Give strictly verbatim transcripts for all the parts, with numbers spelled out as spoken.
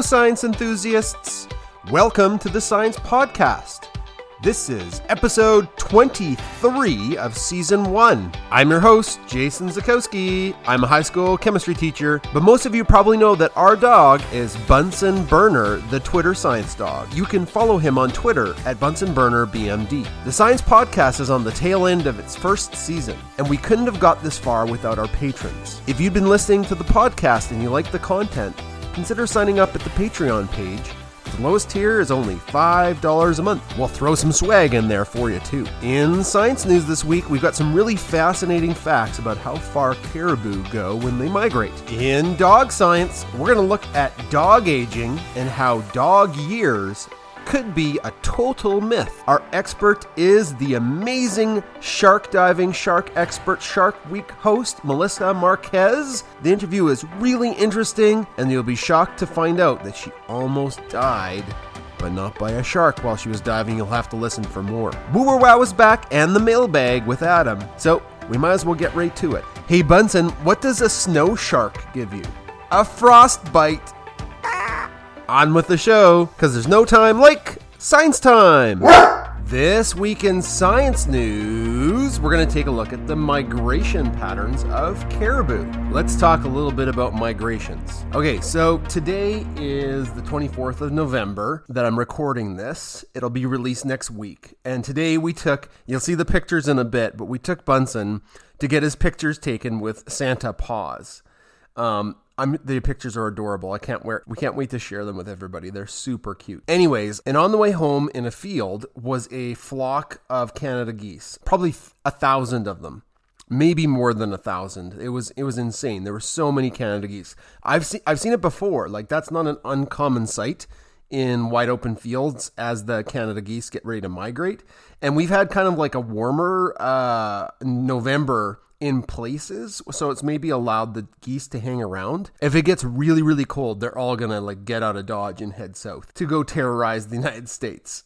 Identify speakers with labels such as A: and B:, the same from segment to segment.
A: science enthusiasts. Welcome to the Science Podcast. This is episode twenty-three of season one. I'm your host, Jason Zakowski. I'm a high school chemistry teacher, but most of you probably know that our dog is Bunsen Burner, the Twitter science dog. You can follow him on Twitter at Bunsen Burner B M D. The Science Podcast is on the tail end of its first season, and we couldn't have got this far without our patrons. If you've been listening to the podcast and you like the content, consider signing up at the Patreon page. The lowest tier is only five dollars a month. We'll throw some swag in there for you too. In science news this week, we've got some really fascinating facts about how far caribou go when they migrate. In dog science, we're going to look at dog aging and how dog years could be a total myth. Our expert is the amazing shark diving shark expert Shark Week host, Melissa Marquez. The interview is really interesting, and you'll be shocked to find out that she almost died, but not by a shark while she was diving. You'll have to listen for more. Wooer Wow is back, and the mailbag with Adam. So we might as well get right to it. Hey Bunsen, what does a snow shark give you? A frostbite. On with the show, because there's no time like science time. This week in science news, we're going to take a look at the migration patterns of caribou. Let's talk a little bit about migrations. Okay, so today is the twenty-fourth of November that I'm recording this. It'll be released next week. And today we took, you'll see the pictures in a bit, but we took Bunsen to get his pictures taken with Santa paws. Um, I'm, the pictures are adorable. I can't wait. We can't wait to share them with everybody. They're super cute. Anyways, and on the way home in a field was a flock of Canada geese, probably a thousand of them, maybe more than a thousand. It was it was insane. There were so many Canada geese. I've seen I've seen it before. Like that's not an uncommon sight in wide open fields as the Canada geese get ready to migrate. And we've had kind of like a warmer uh, November in places, so it's maybe allowed the geese to hang around. If it gets really, really cold, they're all gonna like get out of Dodge and head south to go terrorize the United States.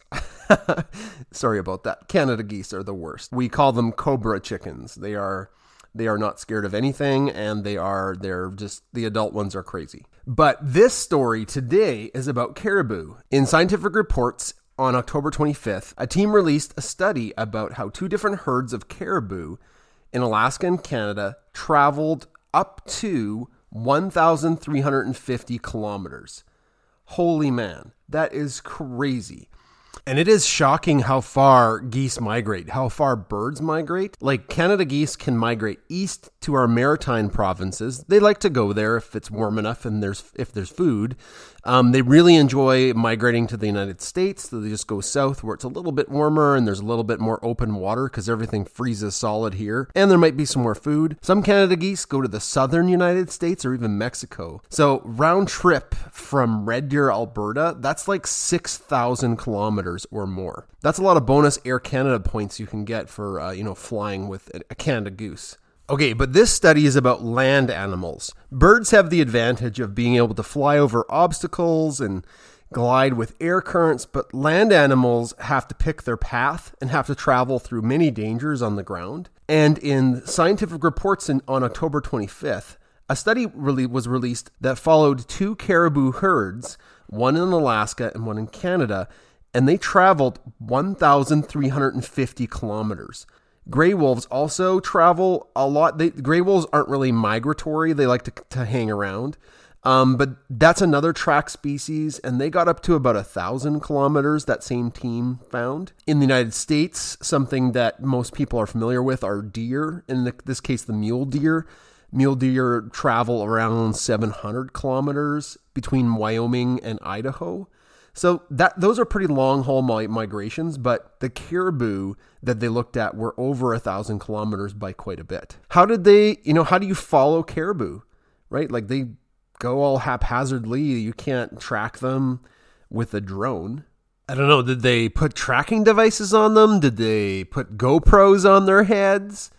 A: Sorry about that. Canada geese are the worst. We call them cobra chickens. They are they are not scared of anything, and they are they're just the adult ones are crazy. But this story today is about caribou. In Scientific Reports on October twenty-fifth, a team released a study about how two different herds of caribou in Alaska and Canada traveled up to one thousand three hundred fifty kilometers. Holy man, that is crazy. And it is shocking how far geese migrate, how far birds migrate. Like Canada geese can migrate east to our maritime provinces. They like to go there if it's warm enough and there's if there's food. Um, they really enjoy migrating to the United States, so they just go south where it's a little bit warmer and there's a little bit more open water because everything freezes solid here. And there might be some more food. Some Canada geese go to the southern United States or even Mexico. So round trip from Red Deer, Alberta, that's like six thousand kilometers or more. That's a lot of bonus Air Canada points you can get for, uh, you know, flying with a Canada goose. Okay, but this study is about land animals. Birds have the advantage of being able to fly over obstacles and glide with air currents, but land animals have to pick their path and have to travel through many dangers on the ground. And in Scientific Reports in, on October twenty-fifth, a study really was released that followed two caribou herds, one in Alaska and one in Canada, and they traveled one thousand three hundred fifty kilometers. Gray wolves also travel a lot. They, gray wolves aren't really migratory. They like to, to hang around. Um, but that's another track species, and they got up to about a thousand kilometers, that same team found. In the United States, something that most people are familiar with are deer. In the, this case, the mule deer. Mule deer travel around seven hundred kilometers between Wyoming and Idaho. So that those are pretty long haul migrations, but the caribou that they looked at were over a thousand kilometers by quite a bit. How did they, you know, how do you follow caribou, right? Like they go all haphazardly. You can't track them with a drone. I don't know. Did they put tracking devices on them? Did they put GoPros on their heads?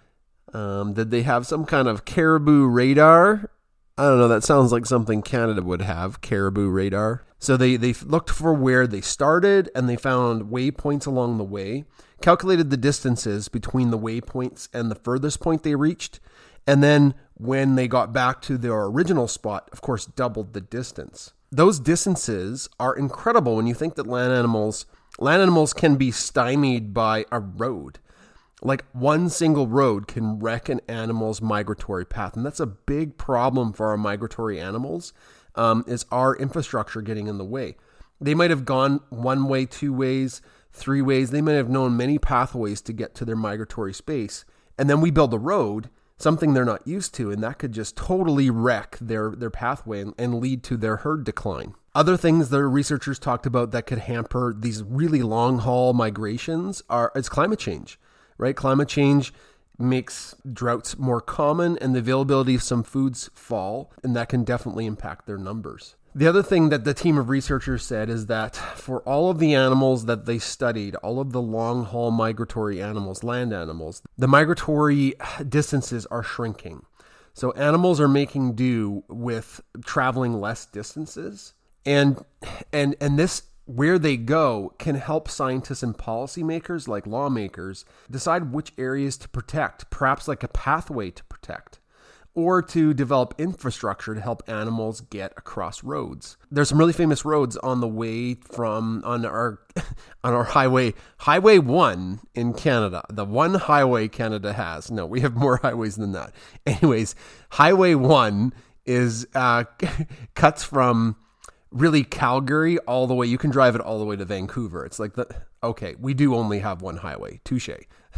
A: Um, did they have some kind of caribou radar? I don't know. That sounds like something Canada would have, caribou radar. So they, they looked for where they started, and they found waypoints along the way, calculated the distances between the waypoints and the furthest point they reached, and then when they got back to their original spot, of course, doubled the distance. those distances are incredible when you think that land animals, land animals can be stymied by a road. Like one single road can wreck an animal's migratory path. And that's a big problem for our migratory animals, um, is our infrastructure getting in the way. They might have gone one way, two ways, three ways. They might have known many pathways to get to their migratory space. And then we build a road, something they're not used to, and that could just totally wreck their, their pathway and, and lead to their herd decline. Other things that researchers talked about that could hamper these really long haul migrations are is climate change. Right? Climate change makes droughts more common and the availability of some foods fall, and that can definitely impact their numbers. The other thing that the team of researchers said is that for all of the animals that they studied, all of the long-haul migratory animals, land animals, the migratory distances are shrinking. So animals are making do with traveling less distances. And and and this where they go can help scientists and policymakers, like lawmakers, decide which areas to protect, perhaps like a pathway to protect, or to develop infrastructure to help animals get across roads. There's some really famous roads on the way from, on our on our highway, Highway one in Canada, the one highway Canada has. No, we have more highways than that. Anyways, Highway one is uh, cuts from really Calgary all the way. You can drive it all the way to Vancouver. It's like the, okay, we do only have one highway. Touche.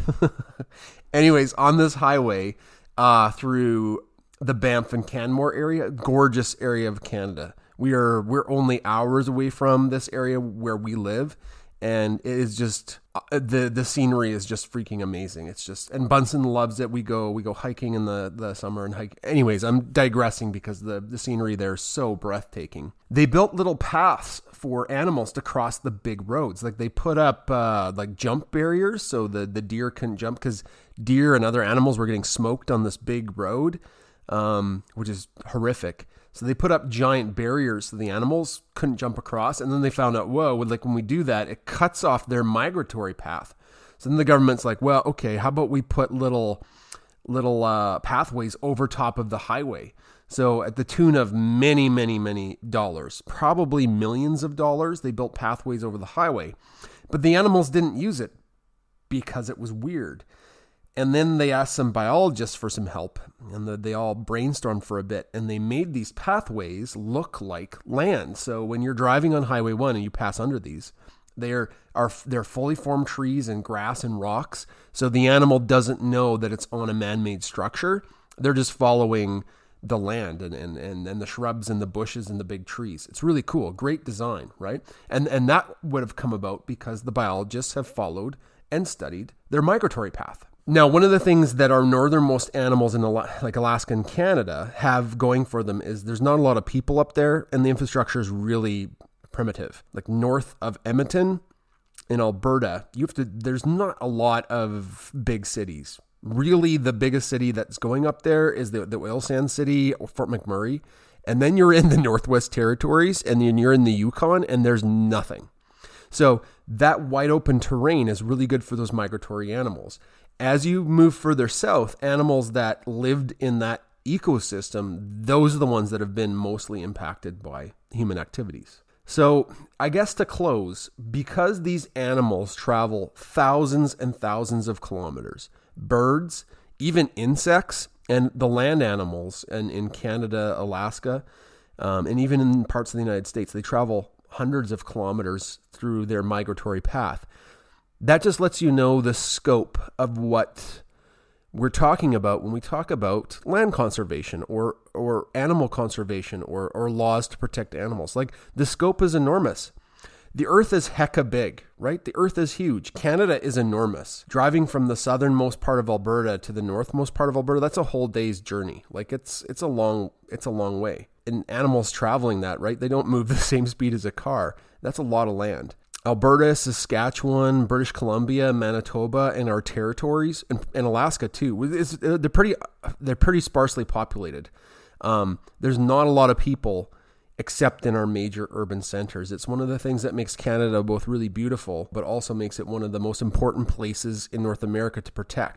A: Anyways, on this highway uh, through the Banff and Canmore area, gorgeous area of Canada. We are, we're only hours away from this area where we live. And it is just, the the scenery is just freaking amazing. It's just, and Bunsen loves it. We go we go hiking in the, the summer and hike. Anyways, I'm digressing because the, the scenery there is so breathtaking. They built little paths for animals to cross the big roads. Like they put up uh, like jump barriers so the, the deer couldn't jump, because deer and other animals were getting smoked on this big road, um, which is horrific. So they put up giant barriers so the animals couldn't jump across. And then they found out, whoa, like when we do that, it cuts off their migratory path. So then the government's like, well, okay, how about we put little little uh, pathways over top of the highway? So at the tune of many, many, many dollars, probably millions of dollars, they built pathways over the highway. But the animals didn't use it because it was weird. And then they asked some biologists for some help, and the, they all brainstormed for a bit, and they made these pathways look like land. So when you're driving on Highway one and you pass under these, they're are they're fully formed trees and grass and rocks. So the animal doesn't know that it's on a man-made structure. They're just following the land and, and, and, and the shrubs and the bushes and the big trees. It's really cool. Great design, right? And and that would have come about because the biologists have followed and studied their migratory path. Now, one of the things that our northernmost animals in like Alaska and Canada have going for them is there's not a lot of people up there, and the infrastructure is really primitive. Like north of Edmonton in Alberta, you have to. There's not a lot of big cities. Really, the biggest city that's going up there is the, the oil sands city, or Fort McMurray, and then you're in the Northwest Territories, and then you're in the Yukon, and there's nothing. So that wide open terrain is really good for those migratory animals. As you move further south, animals that lived in that ecosystem, those are the ones that have been mostly impacted by human activities. So I guess to close, because these animals travel thousands and thousands of kilometers, birds, even insects, and the land animals and in Canada, Alaska, um, and even in parts of the United States, they travel hundreds of kilometers through their migratory path. That just lets you know the scope of what we're talking about when we talk about land conservation or or animal conservation or or laws to protect animals. Like, the scope is enormous. The earth is hecka big, right? The earth is huge. Canada is enormous. Driving from the southernmost part of Alberta to the northmost part of Alberta, that's a whole day's journey. Like, it's it's a long it's a long way. And animals traveling that, right? They don't move the same speed as a car. That's a lot of land. Alberta, Saskatchewan, British Columbia, Manitoba, and our territories, and, and Alaska too. It's, they're pretty, they're pretty sparsely populated. Um, there's not a lot of people except in our major urban centers. It's one of the things that makes Canada both really beautiful, but also makes it one of the most important places in North America to protect.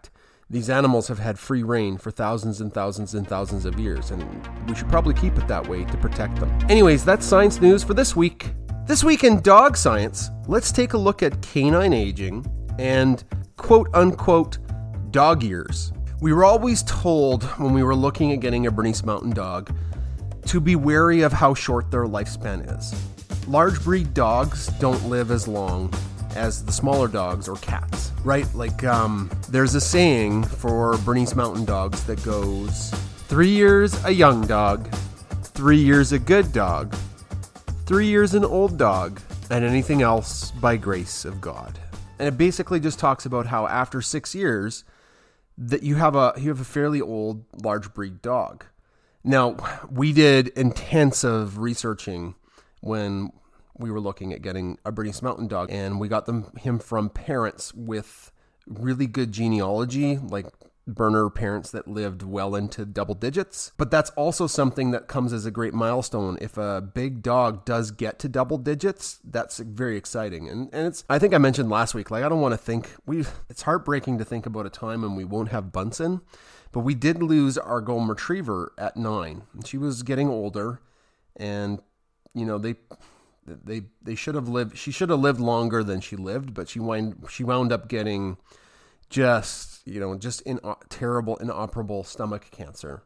A: These animals have had free reign for thousands and thousands and thousands of years, and we should probably keep it that way to protect them. Anyways, that's science news for this week. This week in dog science, let's take a look at canine aging and quote-unquote dog years. We were always told when we were looking at getting a Bernese Mountain Dog to be wary of how short their lifespan is. Large breed dogs don't live as long as the smaller dogs or cats, right? Like, um, there's a saying for Bernese Mountain Dogs that goes, three years a young dog, three years a good dog, three years an old dog, and anything else by grace of God. And it basically just talks about how after six years that you have a you have a fairly old large breed dog. Now, we did intensive researching when we were looking at getting a Bernese Mountain Dog, and we got them him from parents with really good genealogy, like burner parents that lived well into double digits. But that's also something that comes as a great milestone. If a big dog does get to double digits, that's very exciting. And and it's I think I mentioned last week, like I don't want to think we it's heartbreaking to think about a time when we won't have Bunsen, but we did lose our golden retriever at nine. She was getting older, and you know, they They they should have lived. She should have lived longer than she lived, but she wind she wound up getting just you know just in terrible inoperable stomach cancer.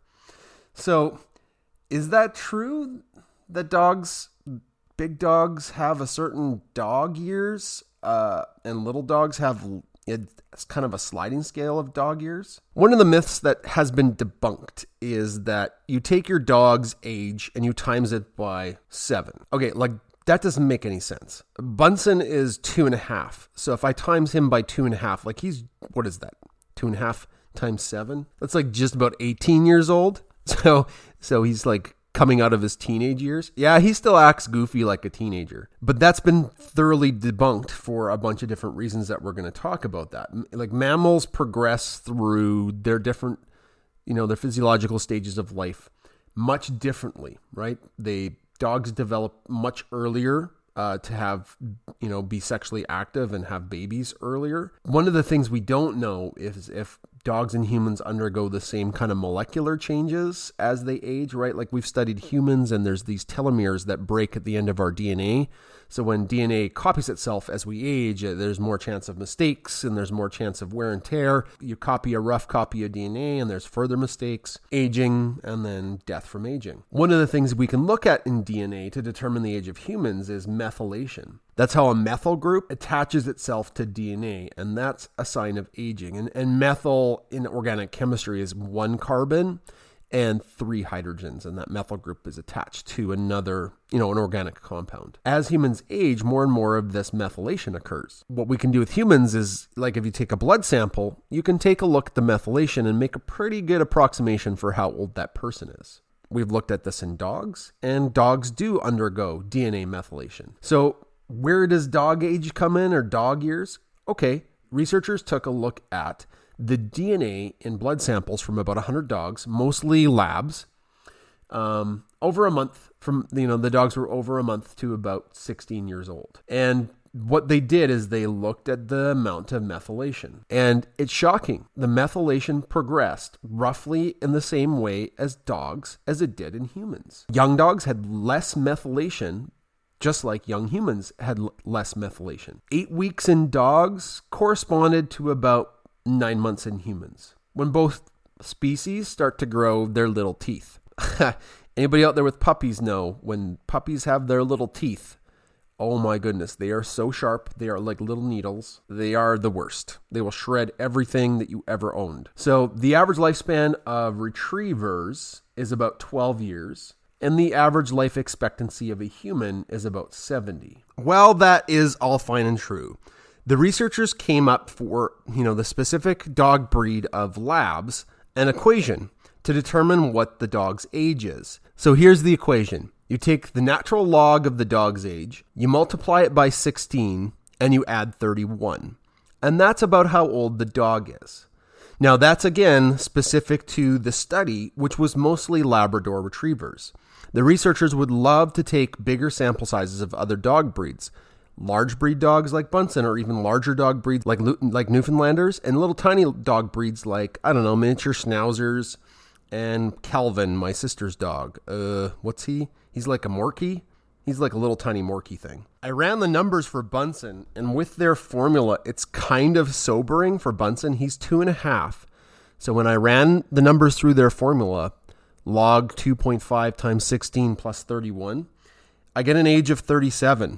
A: So, is that true that dogs, big dogs, have a certain dog years, uh, and little dogs have it's kind of a sliding scale of dog years? One of the myths that has been debunked is that you take your dog's age and you times it by seven. Okay, like. That doesn't make any sense. Bunsen is two and a half. So if I times him by two and a half, like he's, what is that? Two and a half times seven? That's like just about eighteen years old. So, so he's like coming out of his teenage years. Yeah, he still acts goofy like a teenager. But that's been thoroughly debunked for a bunch of different reasons that we're going to talk about that. Like mammals progress through their different, you know, their physiological stages of life much differently, right? They Dogs develop much earlier uh, to have, you know, be sexually active and have babies earlier. One of the things we don't know is if dogs and humans undergo the same kind of molecular changes as they age, right? Like we've studied humans, and there's these telomeres that break at the end of our D N A. So when D N A copies itself as we age, there's more chance of mistakes and there's more chance of wear and tear. You copy a rough copy of D N A and there's further mistakes, aging, and then death from aging. One of the things we can look at in D N A to determine the age of humans is methylation. That's how a methyl group attaches itself to D N A, and that's a sign of aging. And, and methyl in organic chemistry is one carbon and three hydrogens, and that methyl group is attached to another, you know, an organic compound. As humans age, more and more of this methylation occurs. What we can do with humans is, like if you take a blood sample, you can take a look at the methylation and make a pretty good approximation for how old that person is. We've looked at this in dogs, and dogs do undergo D N A methylation. So where does dog age come in, or dog years? Okay, researchers took a look at the D N A in blood samples from about one hundred dogs, mostly labs, um, over a month. From, you know, the dogs were over a month to about sixteen years old. And what they did is they looked at the amount of methylation. And it's shocking. The methylation progressed roughly in the same way as dogs as it did in humans. Young dogs had less methylation, just like young humans had l- less methylation. Eight weeks in dogs corresponded to about nine months in humans, when both species start to grow their little teeth. Anybody out there with puppies know when puppies have their little teeth, oh my goodness, they are so sharp. They are like little needles. They are the worst. They will shred everything that you ever owned. So the average lifespan of retrievers is about twelve years. And the average life expectancy of a human is about seventy. Well, that is all fine and true. The researchers came up for, you know, the specific dog breed of labs an equation to determine what the dog's age is. So here's the equation. You take the natural log of the dog's age, you multiply it by sixteen, and you add thirty-one. And that's about how old the dog is. Now that's again specific to the study, which was mostly Labrador retrievers. The researchers would love to take bigger sample sizes of other dog breeds, large breed dogs like Bunsen, or even larger dog breeds like like Newfoundlanders, and little tiny dog breeds like, I don't know, miniature Schnauzers, and Calvin, my sister's dog. Uh, what's he? He's like a Morkie. He's like a little tiny Morkie thing. I ran the numbers for Bunsen, and with their formula, it's kind of sobering for Bunsen. He's two and a half. So when I ran the numbers through their formula, log two point five times sixteen plus thirty-one, I get an age of thirty-seven.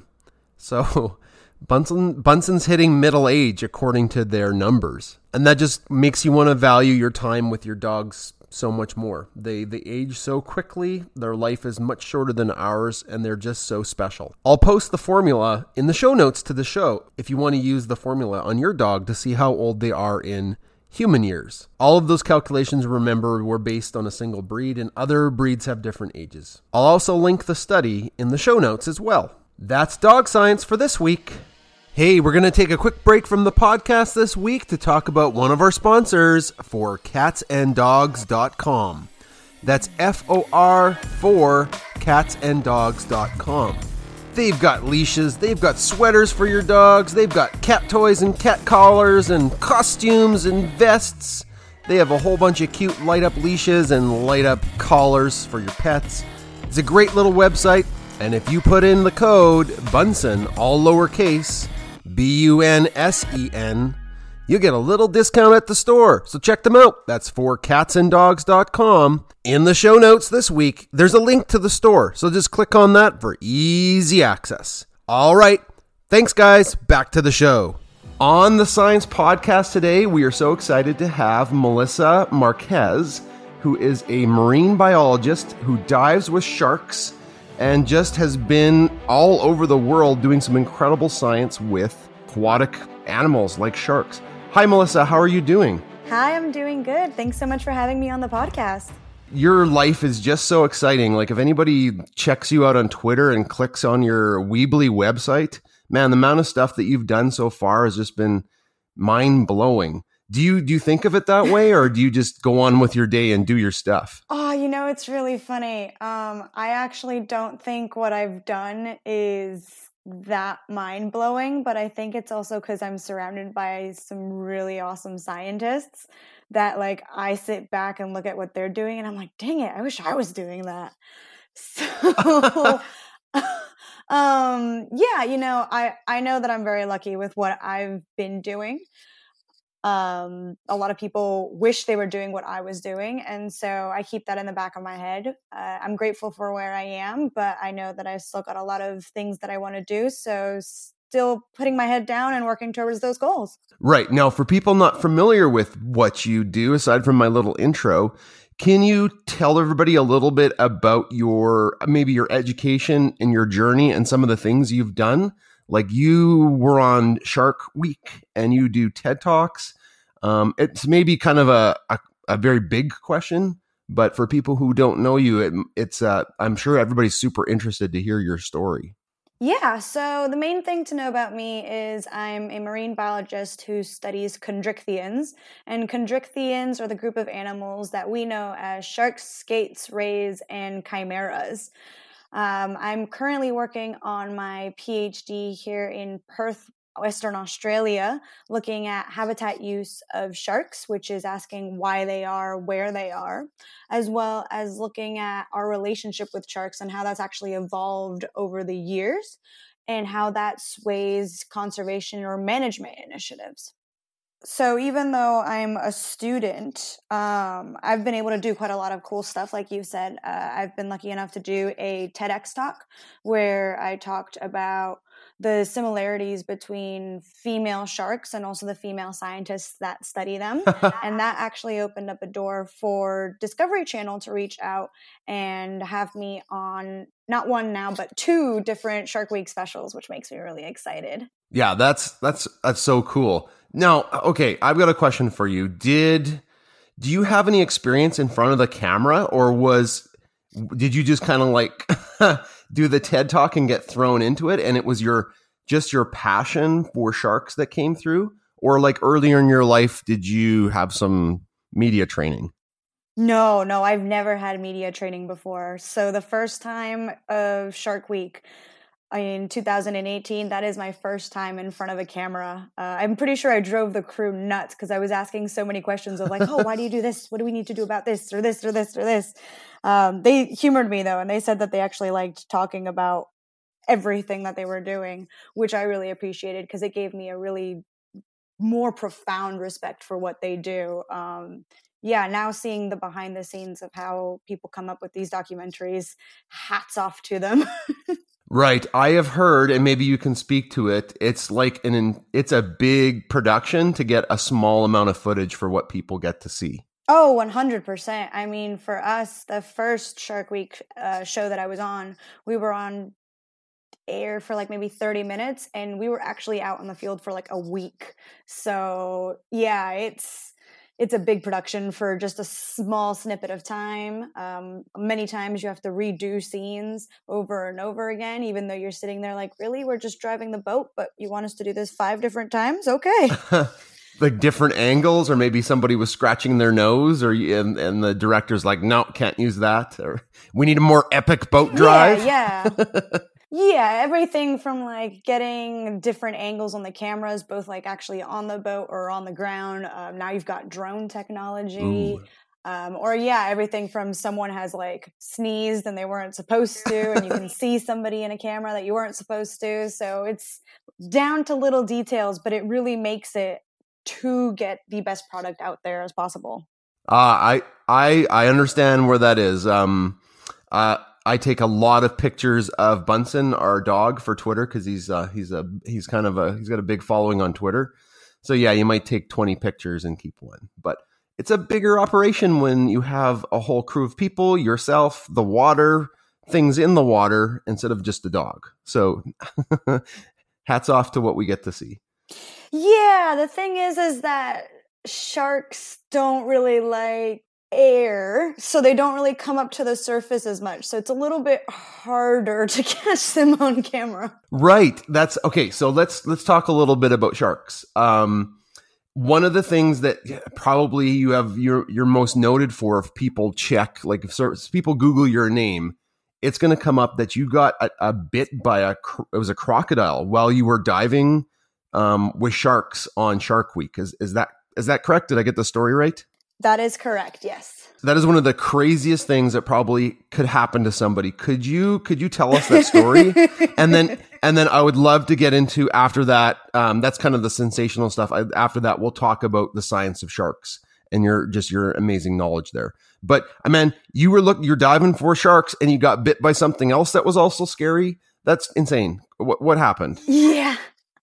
A: So Bunsen, Bunsen's hitting middle age according to their numbers. And that just makes you want to value your time with your dogs so much more. They they age so quickly, their life is much shorter than ours, and they're just so special. I'll post the formula in the show notes to the show if you want to use the formula on your dog to see how old they are in human years. All of those calculations, remember, were based on a single breed, and other breeds have different ages. I'll also link the study in the show notes as well. That's Dog Science for this week. Hey, we're going to take a quick break from the podcast this week to talk about one of our sponsors, for cats and dogs dot com. That's F O R for cats and dogs dot com. They've got leashes, they've got sweaters for your dogs, they've got cat toys and cat collars and costumes and vests. They have a whole bunch of cute light-up leashes and light-up collars for your pets. It's a great little website, and if you put in the code Bunsen, all lowercase, B U N S E N, you get a little discount at the store. So check them out. That's for cats and dogs dot com. In the show notes this week, there's a link to the store. So just click on that for easy access. All right. Thanks, guys. Back to the show. On the Science Podcast today, we are so excited to have Melissa Marquez, who is a marine biologist who dives with sharks and just has been all over the world doing some incredible science with aquatic animals like sharks. Hi, Melissa. How are you doing?
B: Hi, I'm doing good. Thanks so much for having me on the podcast.
A: Your life is just so exciting. Like, if anybody checks you out on Twitter and clicks on your Weebly website, man, the amount of stuff that you've done so far has just been mind-blowing. Do you do you think of it that way, or do you just go on with your day and do your stuff?
B: Oh, you know, it's really funny. Um, I actually don't think what I've done is that mind-blowing, but I think it's also because I'm surrounded by some really awesome scientists that, like, I sit back and look at what they're doing and I'm like, dang it, I wish I was doing that. So, um, yeah, you know, I, I know that I'm very lucky with what I've been doing. Um, a lot of people wish they were doing what I was doing. And so I keep that in the back of my head. Uh, I'm grateful for where I am, but I know that I've still got a lot of things that I want to do. So still putting my head down and working towards those goals.
A: Right. Now, for people not familiar with what you do, aside from my little intro, can you tell everybody a little bit about your, maybe your education and your journey and some of the things you've done? Like, you were on Shark Week and you do TED Talks. Um, it's maybe kind of a, a, a very big question, but for people who don't know you, it, it's uh, I'm sure everybody's super interested to hear your story.
B: Yeah, so the main thing to know about me is I'm a marine biologist who studies chondrichthyans, and chondrichthyans are the group of animals that we know as sharks, skates, rays, and chimeras. Um, I'm currently working on my PhD here in Perth, Western Australia, looking at habitat use of sharks, which is asking why they are where they are, as well as looking at our relationship with sharks and how that's actually evolved over the years and how that sways conservation or management initiatives. So even though I'm a student, um, I've been able to do quite a lot of cool stuff. Like you said, uh, I've been lucky enough to do a TEDx talk where I talked about the similarities between female sharks and also the female scientists that study them. And that actually opened up a door for Discovery Channel to reach out and have me on not one now, but two different Shark Week specials, which makes me really excited.
A: Yeah, that's that's that's so cool. Now, okay, I've got a question for you. Did do you have any experience in front of the camera, or was did you just kind of like do the TED Talk and get thrown into it, and it was your just your passion for sharks that came through? Or like earlier in your life, did you have some media training?
B: No, no, I've never had media training before. So the first time of Shark Week, in two thousand eighteen. That is my first time in front of a camera. Uh, I'm pretty sure I drove the crew nuts because I was asking so many questions of like, oh, why do you do this? What do we need to do about this or this or this or this? Um, they humored me though, and they said that they actually liked talking about everything that they were doing, which I really appreciated because it gave me a really more profound respect for what they do. Um, yeah, now seeing the behind the scenes of how people come up with these documentaries, hats off to them.
A: Right. I have heard, and maybe you can speak to it, it's like an, it's a big production to get a small amount of footage for what people get to see.
B: Oh, one hundred percent. I mean, for us, the first Shark Week uh, show that I was on, we were on air for like maybe thirty minutes, and we were actually out in the field for like a week. So yeah, it's it's a big production for just a small snippet of time. Um, many times you have to redo scenes over and over again, even though you're sitting there like, really, we're just driving the boat, but you want us to do this five different times? Okay.
A: Like different angles, or maybe somebody was scratching their nose, or and, and the director's like, no, can't use that. Or we need a more epic boat drive.
B: Yeah, yeah. Yeah, everything from like getting different angles on the cameras, both like actually on the boat or on the ground. Um, now you've got drone technology. Um, or yeah, everything from someone has like sneezed and they weren't supposed to, and you can see somebody in a camera that you weren't supposed to. So it's down to little details, but it really makes it to get the best product out there as possible.
A: Uh, I I I understand where that is. Um, uh, I take a lot of pictures of Bunsen, our dog, for Twitter because he's uh, he's a he's kind of a he's got a big following on Twitter. So yeah, you might take twenty pictures and keep one, but it's a bigger operation when you have a whole crew of people, yourself, the water, things in the water, instead of just a dog. So hats off to what we get to see.
B: Yeah, the thing is, is that sharks don't really like air, so they don't really come up to the surface as much. So it's a little bit harder to catch them on camera.
A: Right. That's okay. So let's let's talk a little bit about sharks. Um, one of the things that probably you have you're you're most noted for, if people check, like if, if people Google your name, it's going to come up that you got a, a bit by a it was a crocodile while you were diving um, with sharks on Shark Week. Is is that is that correct? Did I get the story right?
B: That is correct. Yes.
A: That is one of the craziest things that probably could happen to somebody. Could you could you tell us that story? and then and then I would love to get into after that. Um, that's kind of the sensational stuff. I, after that, we'll talk about the science of sharks and your just your amazing knowledge there. But I mean, you were look you're diving for sharks and you got bit by something else that was also scary. That's insane. What what happened?
B: Yeah.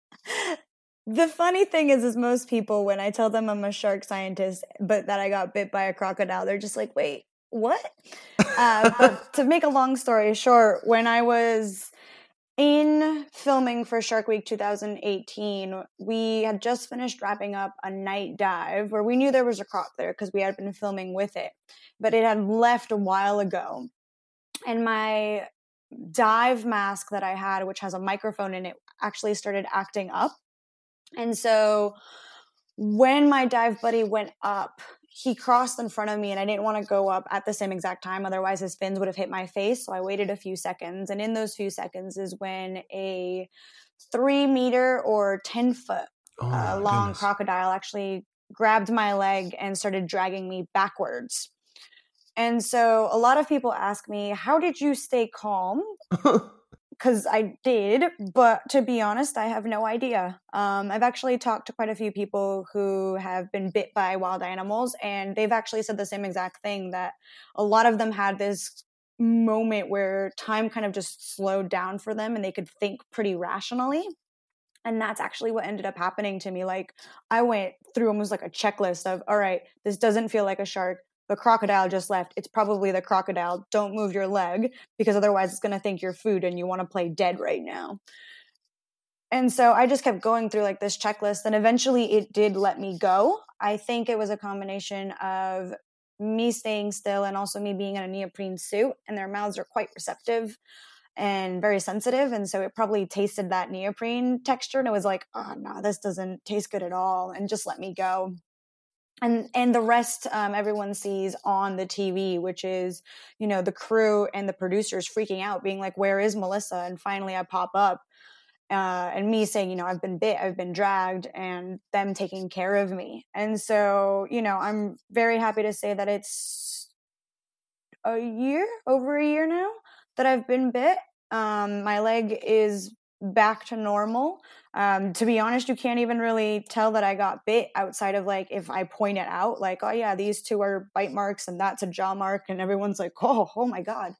B: The funny thing is, is most people, when I tell them I'm a shark scientist, but that I got bit by a crocodile, they're just like, wait, what? uh, but to make a long story short, when I was in filming for Shark Week two thousand eighteen, we had just finished wrapping up a night dive where we knew there was a croc there because we had been filming with it, but it had left a while ago. And my dive mask that I had, which has a microphone in it, actually started acting up. And so when my dive buddy went up, he crossed in front of me and I didn't want to go up at the same exact time. Otherwise his fins would have hit my face. So I waited a few seconds. And in those few seconds is when a three meter or ten foot oh uh, long goodness. crocodile actually grabbed my leg and started dragging me backwards. And so a lot of people ask me, how did you stay calm? Because I did, but to be honest, I have no idea. Um, I've actually talked to quite a few people who have been bit by wild animals, and they've actually said the same exact thing, that a lot of them had this moment where time kind of just slowed down for them and they could think pretty rationally. And that's actually what ended up happening to me. Like, I went through almost like a checklist of, all right, this doesn't feel like a shark. The crocodile just left. It's probably the crocodile. Don't move your leg because otherwise it's going to think you're food and you want to play dead right now. And so I just kept going through like this checklist, and eventually it did let me go. I think it was a combination of me staying still and also me being in a neoprene suit, and their mouths are quite receptive and very sensitive. And so it probably tasted that neoprene texture and it was like, oh no, this doesn't taste good at all, and just let me go. And and the rest, um, everyone sees on the T V, which is, you know, the crew and the producers freaking out, being like, where is Melissa? And finally I pop up, uh, and me saying, you know, I've been bit, I've been dragged, and them taking care of me. And so, you know, I'm very happy to say that it's a year, over a year now that I've been bit. Um, my leg is back to normal. Um, to be honest, you can't even really tell that I got bit outside of like if I point it out, like, oh yeah, these two are bite marks and that's a jaw mark, and everyone's like, oh, oh my god.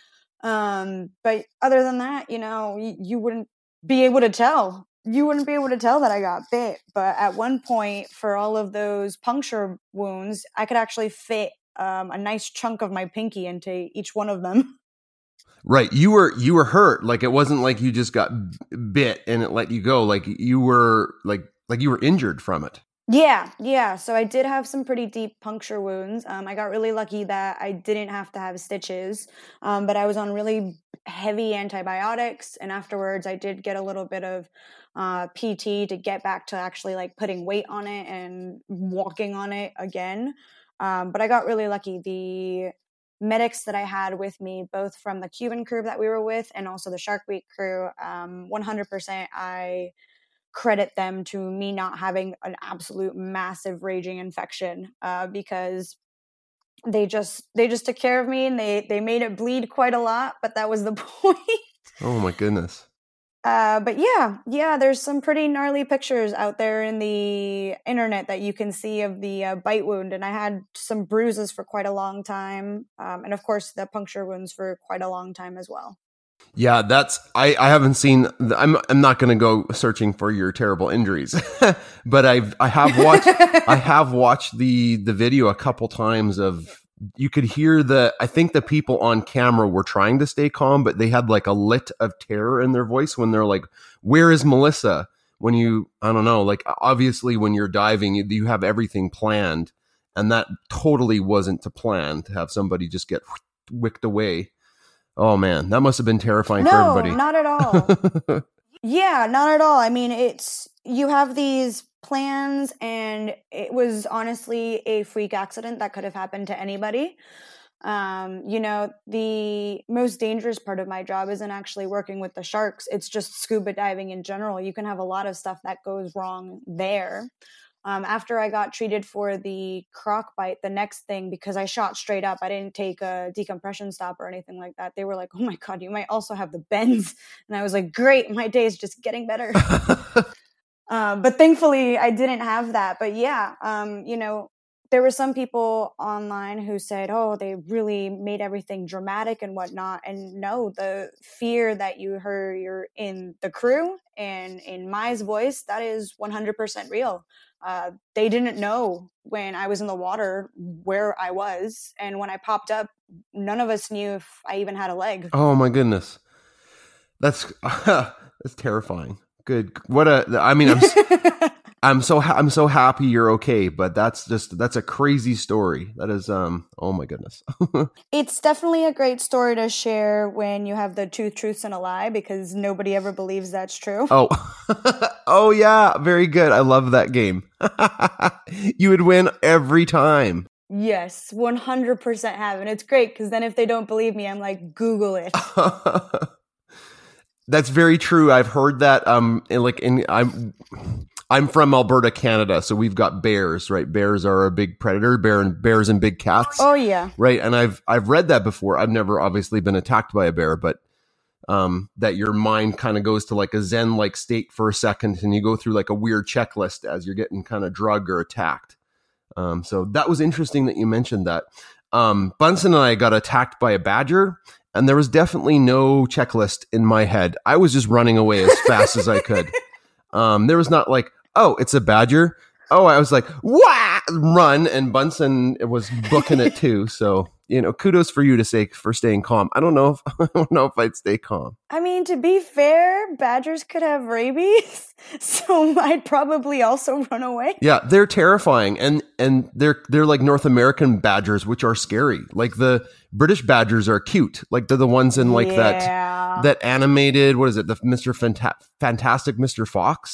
B: Um, but other than that, you know, you, you wouldn't be able to tell. You wouldn't be able to tell that I got bit. But at one point, for all of those puncture wounds, I could actually fit um, a nice chunk of my pinky into each one of them.
A: Right. You were, you were hurt. Like, it wasn't like you just got bit and it let you go. Like you were like, like you were injured from it.
B: Yeah. Yeah. So I did have some pretty deep puncture wounds. Um, I got really lucky that I didn't have to have stitches. Um, but I was on really heavy antibiotics. And afterwards I did get a little bit of, uh, P T to get back to actually like putting weight on it and walking on it again. Um, but I got really lucky. The medics that I had with me, both from the Cuban crew that we were with and also the Shark Week crew, um, one hundred percent I credit them to me not having an absolute massive raging infection, uh, because they just they just took care of me, and they they made it bleed quite a lot, but that was the point.
A: Oh my goodness.
B: Uh, but yeah, yeah, there's some pretty gnarly pictures out there in the internet that you can see of the uh, bite wound. And I had some bruises for quite a long time. Um, and of course, the puncture wounds for quite a long time as well.
A: Yeah, that's, I, I haven't seen, I'm I'm not going to go searching for your terrible injuries, but I've, I have watched, I have watched the, the video a couple times of, you could hear the, I think the people on camera were trying to stay calm, but they had like a lit of terror in their voice when they're like, where is Melissa? When you, I don't know, like obviously when you're diving, you, you have everything planned, and that totally wasn't to plan, to have somebody just get wicked away. Oh man, that must have been terrifying
B: no,
A: for everybody.
B: No, not at all. Yeah, not at all. I mean, it's, you have these plans, and it was honestly a freak accident that could have happened to anybody. Um, you know, the most dangerous part of my job isn't actually working with the sharks. It's just scuba diving in general. You can have a lot of stuff that goes wrong there. Um, after I got treated for the croc bite, the next thing, because I shot straight up, I didn't take a decompression stop or anything like that. They were like, oh my God, you might also have the bends. And I was like, great, my day is just getting better. uh, but thankfully I didn't have that. But yeah, um, you know, there were some people online who said, oh, they really made everything dramatic and whatnot. And no, the fear that you heard in the crew and in Mai's voice, that is one hundred percent real. Uh, they didn't know when I was in the water where I was. And when I popped up, none of us knew if I even had a leg.
A: Oh my goodness. That's, uh, that's terrifying. Good. What a, I mean, I'm, I'm so, ha- I'm so happy you're okay, but that's just, that's a crazy story. That is, um, oh my goodness.
B: It's definitely a great story to share when you have the two truths and a lie, because nobody ever believes that's true.
A: Oh, oh yeah. Very good. I love that game. You would win every time.
B: Yes, one hundred percent have. And it's great, because then if they don't believe me, I'm like, Google it.
A: That's very true. I've heard that. Um, in like in I'm, I'm from Alberta, Canada, so we've got bears, right? Bears are a big predator. Bear and bears and big cats.
B: Oh yeah,
A: right. And I've I've read that before. I've never obviously been attacked by a bear, but um, that your mind kind of goes to like a Zen like state for a second, and you go through like a weird checklist as you're getting kind of drugged or attacked. Um, so that was interesting that you mentioned that. Um, Bunsen and I got attacked by a badger. And there was definitely no checklist in my head. I was just running away as fast as I could. Um, there was not like, oh, it's a badger. Oh, I was like, wah, run. And Bunsen was booking it too. So, you know, kudos for you to say for staying calm. I don't know if I don't know if I'd stay calm.
B: I mean, to be fair, badgers could have rabies, so I'd probably also run away. Yeah,
A: they're terrifying, and and they're they're like North American badgers, which are scary. Like the British badgers are cute, like they're the ones in like yeah. that that animated. What is it? The Mister Fanta- Fantastic Mister Fox.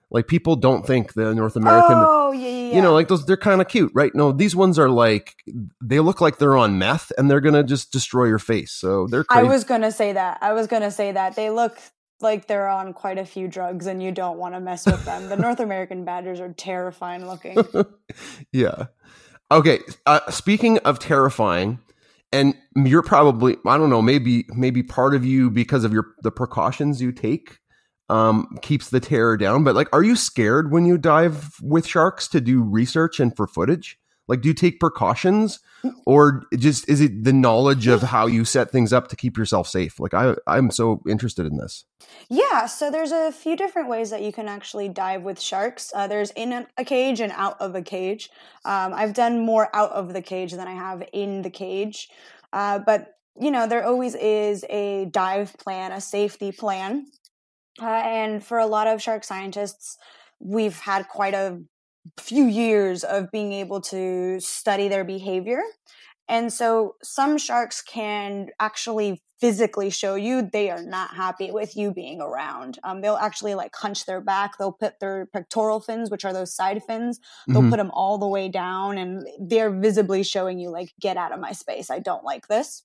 A: Like people don't think the North American,
B: oh yeah, yeah, yeah.
A: you know, like those, they're kind of cute, right? No, these ones are like, they look like they're on meth and they're going to just destroy your face. So they're crazy.
B: I was going to say that. I was going to say that. They look like they're on quite a few drugs and you don't want to mess with them. The North American badgers are terrifying looking.
A: Yeah. Okay. Uh, speaking of terrifying, and you're probably, I don't know, maybe, maybe part of you, because of your, the precautions you take, um, keeps the terror down. But like, are you scared when you dive with sharks to do research and for footage? Like, do you take precautions, or just, is it the knowledge of how you set things up to keep yourself safe? Like I, I'm so interested in this.
B: Yeah. So there's a few different ways that you can actually dive with sharks. Uh, there's in a cage and out of a cage. Um, I've done more out of the cage than I have in the cage. Uh, but you know, there always is a dive plan, a safety plan. Uh, and for a lot of shark scientists, we've had quite a few years of being able to study their behavior. And so some sharks can actually physically show you they are not happy with you being around. Um, they'll actually like hunch their back. They'll put their pectoral fins, which are those side fins, they'll mm-hmm. put them all the way down, and they're visibly showing you like, get out of my space. I don't like this.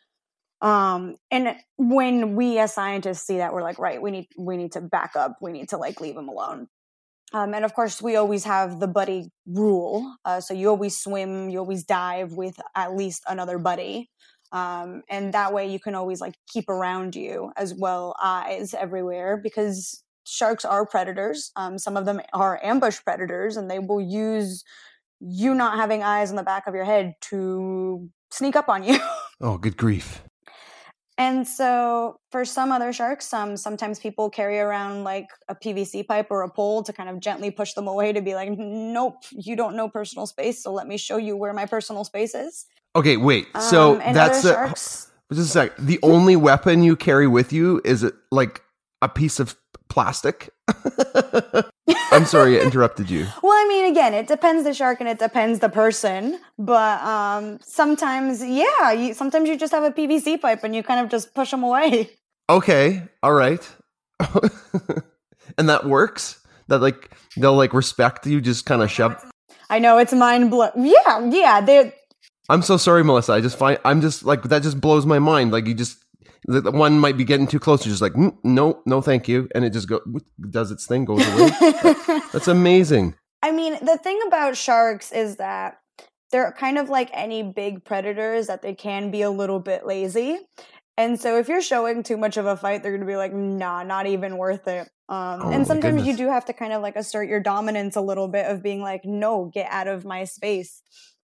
B: Um, and when we as scientists see that, we're like, right, we need, we need to back up. We need to like leave them alone. Um, and of course we always have the buddy rule. Uh, so you always swim, you always dive with at least another buddy. Um, and that way you can always like keep around you as well, eyes everywhere, because sharks are predators. Um, some of them are ambush predators, and they will use you not having eyes on the back of your head to sneak up on you.
A: Oh, good grief.
B: And so for some other sharks, um, sometimes people carry around like a P V C pipe or a pole to kind of gently push them away, to be like, nope, you don't know personal space, so let me show you where my personal space is.
A: Okay, wait. So
B: um, and
A: that's
B: other
A: a,
B: sharks,
A: just a sec. The only weapon you carry with you is it like a piece of plastic? I'm sorry I interrupted you.
B: Well, I mean, again, it depends the shark and it depends the person. But um, sometimes, yeah, you, sometimes you just have a P V C pipe and you kind of just push them away.
A: Okay, all right. And that works? That like they'll like respect you, just kind of shove.
B: I know, it's mind blowing. Yeah, yeah. They.
A: I'm so sorry, Melissa. I just find I'm just like that just blows my mind. Like you just. The one might be getting too close. You're just like, mm, no, no, thank you. And it just go, does its thing, goes away. That's amazing.
B: I mean, the thing about sharks is that they're kind of like any big predators, that they can be a little bit lazy. And so if you're showing too much of a fight, they're going to be like, nah, not even worth it. Um,
A: oh,
B: and sometimes you do have to kind of like assert your dominance a little bit of being like, no, get out of my space.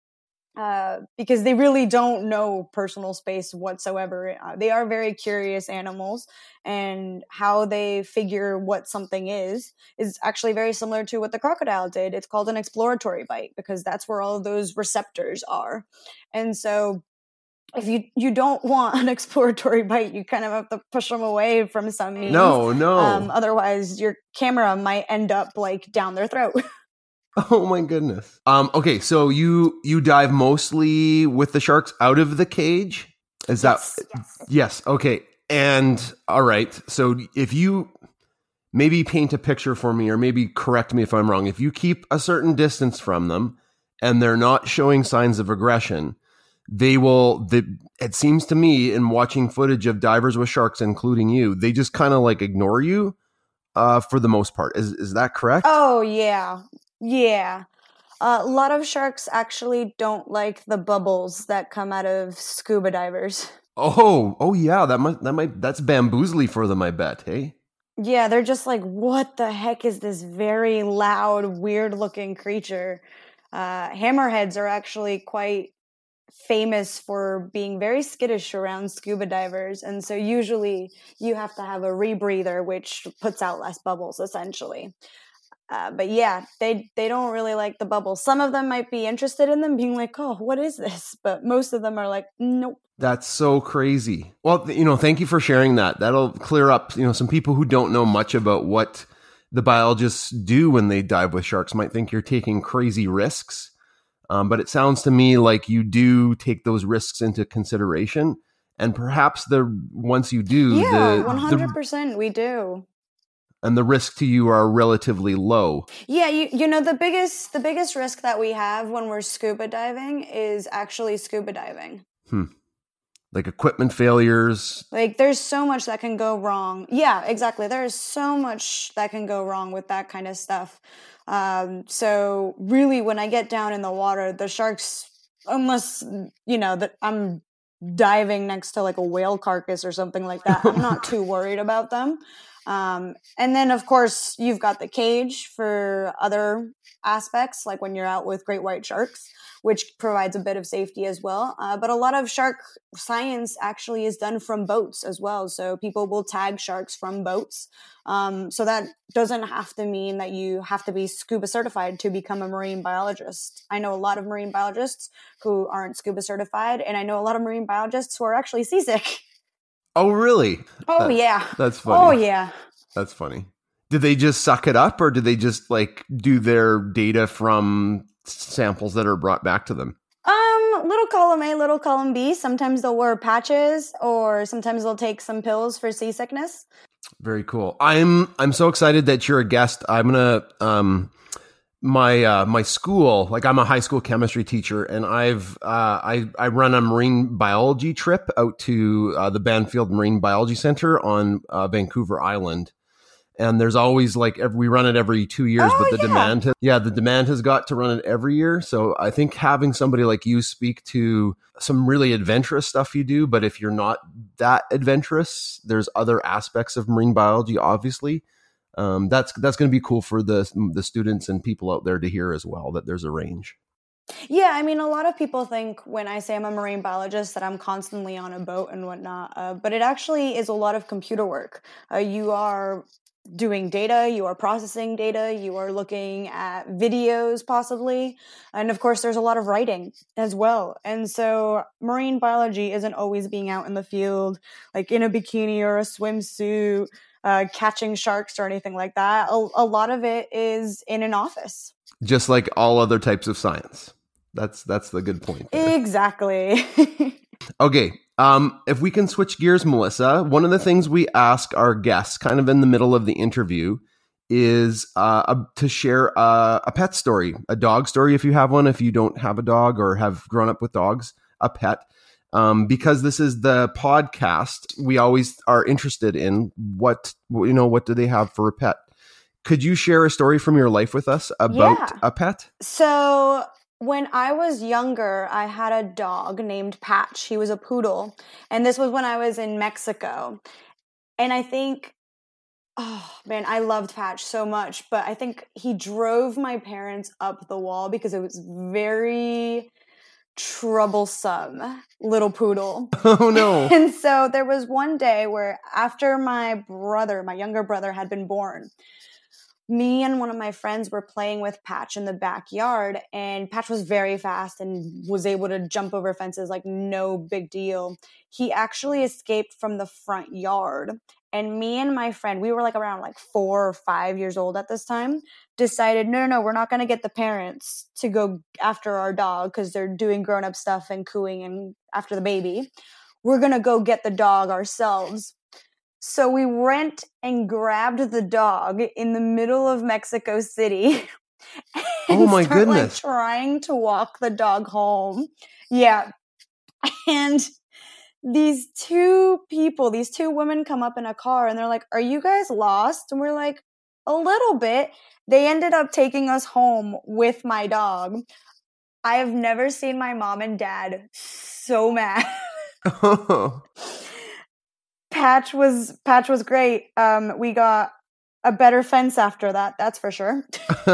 B: Uh, because they really don't know personal space whatsoever. Uh, they are very curious animals, and how they figure what something is is actually very similar to what the crocodile did. It's called an exploratory bite, because that's where all of those receptors are. And so if you, you don't want an exploratory bite, you kind of have to push them away from some means.
A: No, no.
B: Um, otherwise, your camera might end up like down their throat.
A: Oh my goodness. Um, okay, so you you dive mostly with the sharks out of the cage? Is
B: yes,
A: that
B: yes.
A: Yes, okay. And all right. So if you maybe paint a picture for me, or maybe correct me if I'm wrong. If you keep a certain distance from them and they're not showing signs of aggression, they will the it seems to me, in watching footage of divers with sharks, including you, they just kind of like ignore you uh for the most part. Is is that correct?
B: Oh yeah. Yeah. Uh, a lot of sharks actually don't like the bubbles that come out of scuba divers.
A: Oh, oh yeah, that might that might that's bamboozly for them, I bet, hey?
B: Yeah, they're just like, what the heck is this very loud, weird-looking creature? Uh, hammerheads are actually quite famous for being very skittish around scuba divers, and so usually you have to have a rebreather, which puts out less bubbles, essentially. Uh, but yeah, they they don't really like the bubbles. Some of them might be interested in them, being like, oh, what is this? But most of them are like, nope.
A: That's so crazy. Well, you know, thank you for sharing that. That'll clear up, you know, some people who don't know much about what the biologists do when they dive with sharks might think you're taking crazy risks. Um, but it sounds to me like you do take those risks into consideration. And perhaps the once you do,
B: yeah,
A: the,
B: one hundred percent
A: the,
B: we do.
A: and the risk to you are relatively low.
B: Yeah, you you know the biggest the biggest risk that we have when we're scuba diving is actually scuba diving.
A: Hmm. Like equipment failures.
B: Like there's so much that can go wrong. Yeah, exactly. There's so much that can go wrong with that kind of stuff. Um, so really, when I get down in the water, the sharks, unless you know that I'm diving next to like a whale carcass or something like that, I'm not too worried about them. Um, and then of course you've got the cage for other aspects, like when you're out with great white sharks, which provides a bit of safety as well. Uh, but a lot of shark science actually is done from boats as well. So people will tag sharks from boats. Um, so that doesn't have to mean that you have to be scuba certified to become a marine biologist. I know a lot of marine biologists who aren't scuba certified, and I know a lot of marine biologists who are actually seasick.
A: Oh, really?
B: Oh,
A: that,
B: yeah.
A: That's funny.
B: Oh, yeah.
A: That's funny. Did they just suck it up, or did they just like do their data from samples that are brought back to them?
B: Um, little column A, little column B. Sometimes they'll wear patches, or sometimes they'll take some pills for seasickness.
A: Very cool. I'm I'm so excited that you're a guest. I'm gonna um my uh, my school, like I'm a high school chemistry teacher, and I've uh, I I run a marine biology trip out to uh, the Banfield Marine Biology Center on uh, Vancouver Island. And there's always like every, we run it every two years,
B: oh,
A: but the
B: yeah.
A: demand, has, yeah, the demand has got to run it every year. So I think having somebody like you speak to some really adventurous stuff you do, but if you're not that adventurous, there's other aspects of marine biology, obviously. Um, that's that's going to be cool for the the students and people out there to hear as well, that there's a range.
B: Yeah, I mean, a lot of people think when I say I'm a marine biologist that I'm constantly on a boat and whatnot, uh, but it actually is a lot of computer work. Uh, you are doing data, you are processing data, you are looking at videos possibly, and of course there's a lot of writing as well. And so marine biology isn't always being out in the field, like in a bikini or a swimsuit, uh, catching sharks or anything like that. A, a lot of it is in an office.
A: Just like all other types of science. That's that's the good point there.
B: Exactly.
A: Okay. Um, if we can switch gears, Melissa, one of the things we ask our guests kind of in the middle of the interview is uh, a, to share a, a pet story, a dog story if you have one, if you don't have a dog or have grown up with dogs, a pet. Um, because this is the podcast, we always are interested in what, you know, what do they have for a pet? Could you share a story from your life with us about
B: Yeah.
A: a pet?
B: So when I was younger, I had a dog named Patch. He was a poodle. And this was when I was in Mexico. And I think, oh man, I loved Patch so much. But I think he drove my parents up the wall because it was very troublesome little poodle.
A: Oh, no.
B: And so there was one day where after my brother, my younger brother, had been born, me and one of my friends were playing with Patch in the backyard, and Patch was very fast and was able to jump over fences like no big deal. He actually escaped from the front yard, and me and my friend, we were like around like four or five years old at this time, decided, no, no, no, we're not going to get the parents to go after our dog because they're doing grown-up stuff and cooing and after the baby. We're going to go get the dog ourselves. So we went and grabbed the dog in the middle of Mexico City. And
A: Oh my
B: start, like,
A: goodness.
B: trying to walk the dog home. Yeah. And these two people, these two women come up in a car and they're like, "Are you guys lost?" And we're like, "A little bit." They ended up taking us home with my dog. I have never seen my mom and dad so mad.
A: Oh.
B: Patch was Patch was great. Um, we got a better fence after that, that's for sure.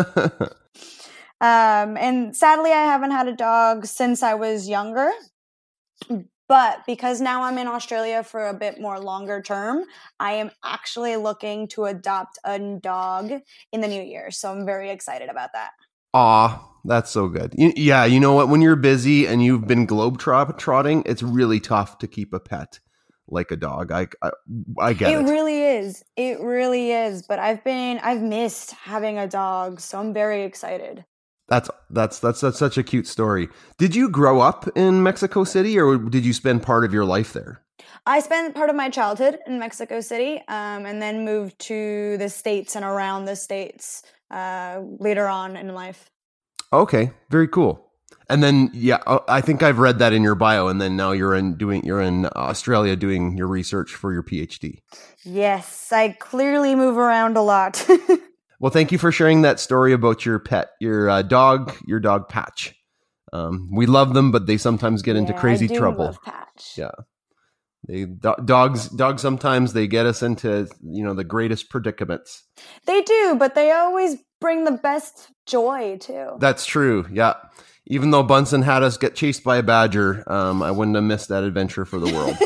B: um, and sadly, I haven't had a dog since I was younger. But because now I'm in Australia for a bit more longer term, I am actually looking to adopt a dog in the new year. So I'm very excited about that.
A: Aw, that's so good. Y- Yeah, you know what? When you're busy and you've been globe-trotting, it's really tough to keep a pet like a dog. I I, I get it.
B: It really is. It really is. But I've been, I've missed having a dog. So I'm very excited.
A: That's that's that's that's such a cute story. Did you grow up in Mexico City, or did you spend part of your life there?
B: I spent part of my childhood in Mexico City, um, and then moved to the States and around the States uh, later on in life.
A: Okay, very cool. And then, yeah, I think I've read that in your bio. And then now you're in doing you're in Australia doing your research for your PhD.
B: Yes, I clearly move around a lot.
A: Well, thank you for sharing that story about your pet, your uh, dog, your dog Patch. Um, we love them, but they sometimes get into
B: Yeah,
A: crazy
B: I do
A: trouble.
B: love Patch.
A: Yeah, they do- dogs dogs sometimes they get us into, you know, the greatest predicaments.
B: They do, but they always bring the best joy too.
A: That's true. Yeah. Even though Bunsen had us get chased by a badger, um, I wouldn't have missed that adventure for the world.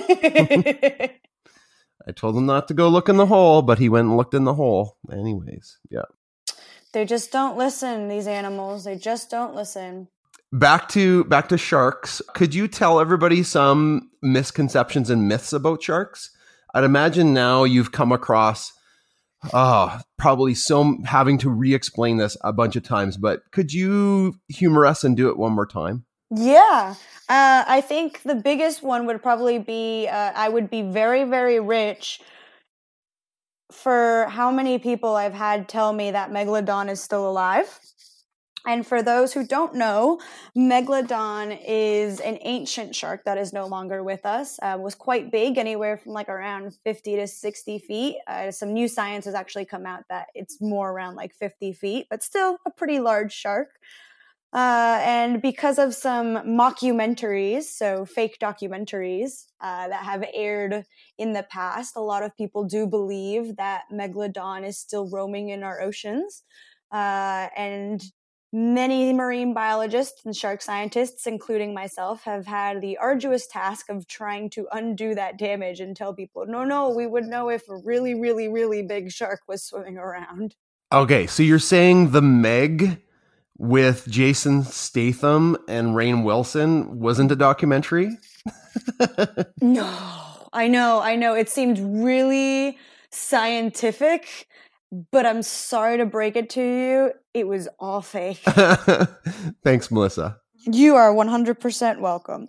A: I told him not to go look in the hole, but he went and looked in the hole. Anyways, yeah.
B: They just don't listen, these animals. They just don't listen.
A: Back to back to sharks. Could you tell everybody some misconceptions and myths about sharks? I'd imagine now you've come across oh, probably so having to re-explain this a bunch of times, but could you humor us and do it one more time?
B: Yeah. Uh, I think the biggest one would probably be uh, I would be very, very rich for how many people I've had tell me that Megalodon is still alive. And for those who don't know, Megalodon is an ancient shark that is no longer with us. Uh, was quite big, anywhere from like around fifty to sixty feet. Uh, some new science has actually come out that it's more around like fifty feet, but still a pretty large shark. Uh, and because of some mockumentaries, so fake documentaries uh, that have aired in the past, a lot of people do believe that Megalodon is still roaming in our oceans. Uh, and many marine biologists and shark scientists, including myself, have had the arduous task of trying to undo that damage and tell people, no, no, we would know if a really, really, really big shark was swimming around.
A: Okay, so you're saying the Meg with Jason Statham and Rainn Wilson wasn't a documentary?
B: No, I know, I know. It seemed really scientific, but I'm sorry to break it to you. It was all fake.
A: Thanks, Melissa.
B: You are one hundred percent welcome.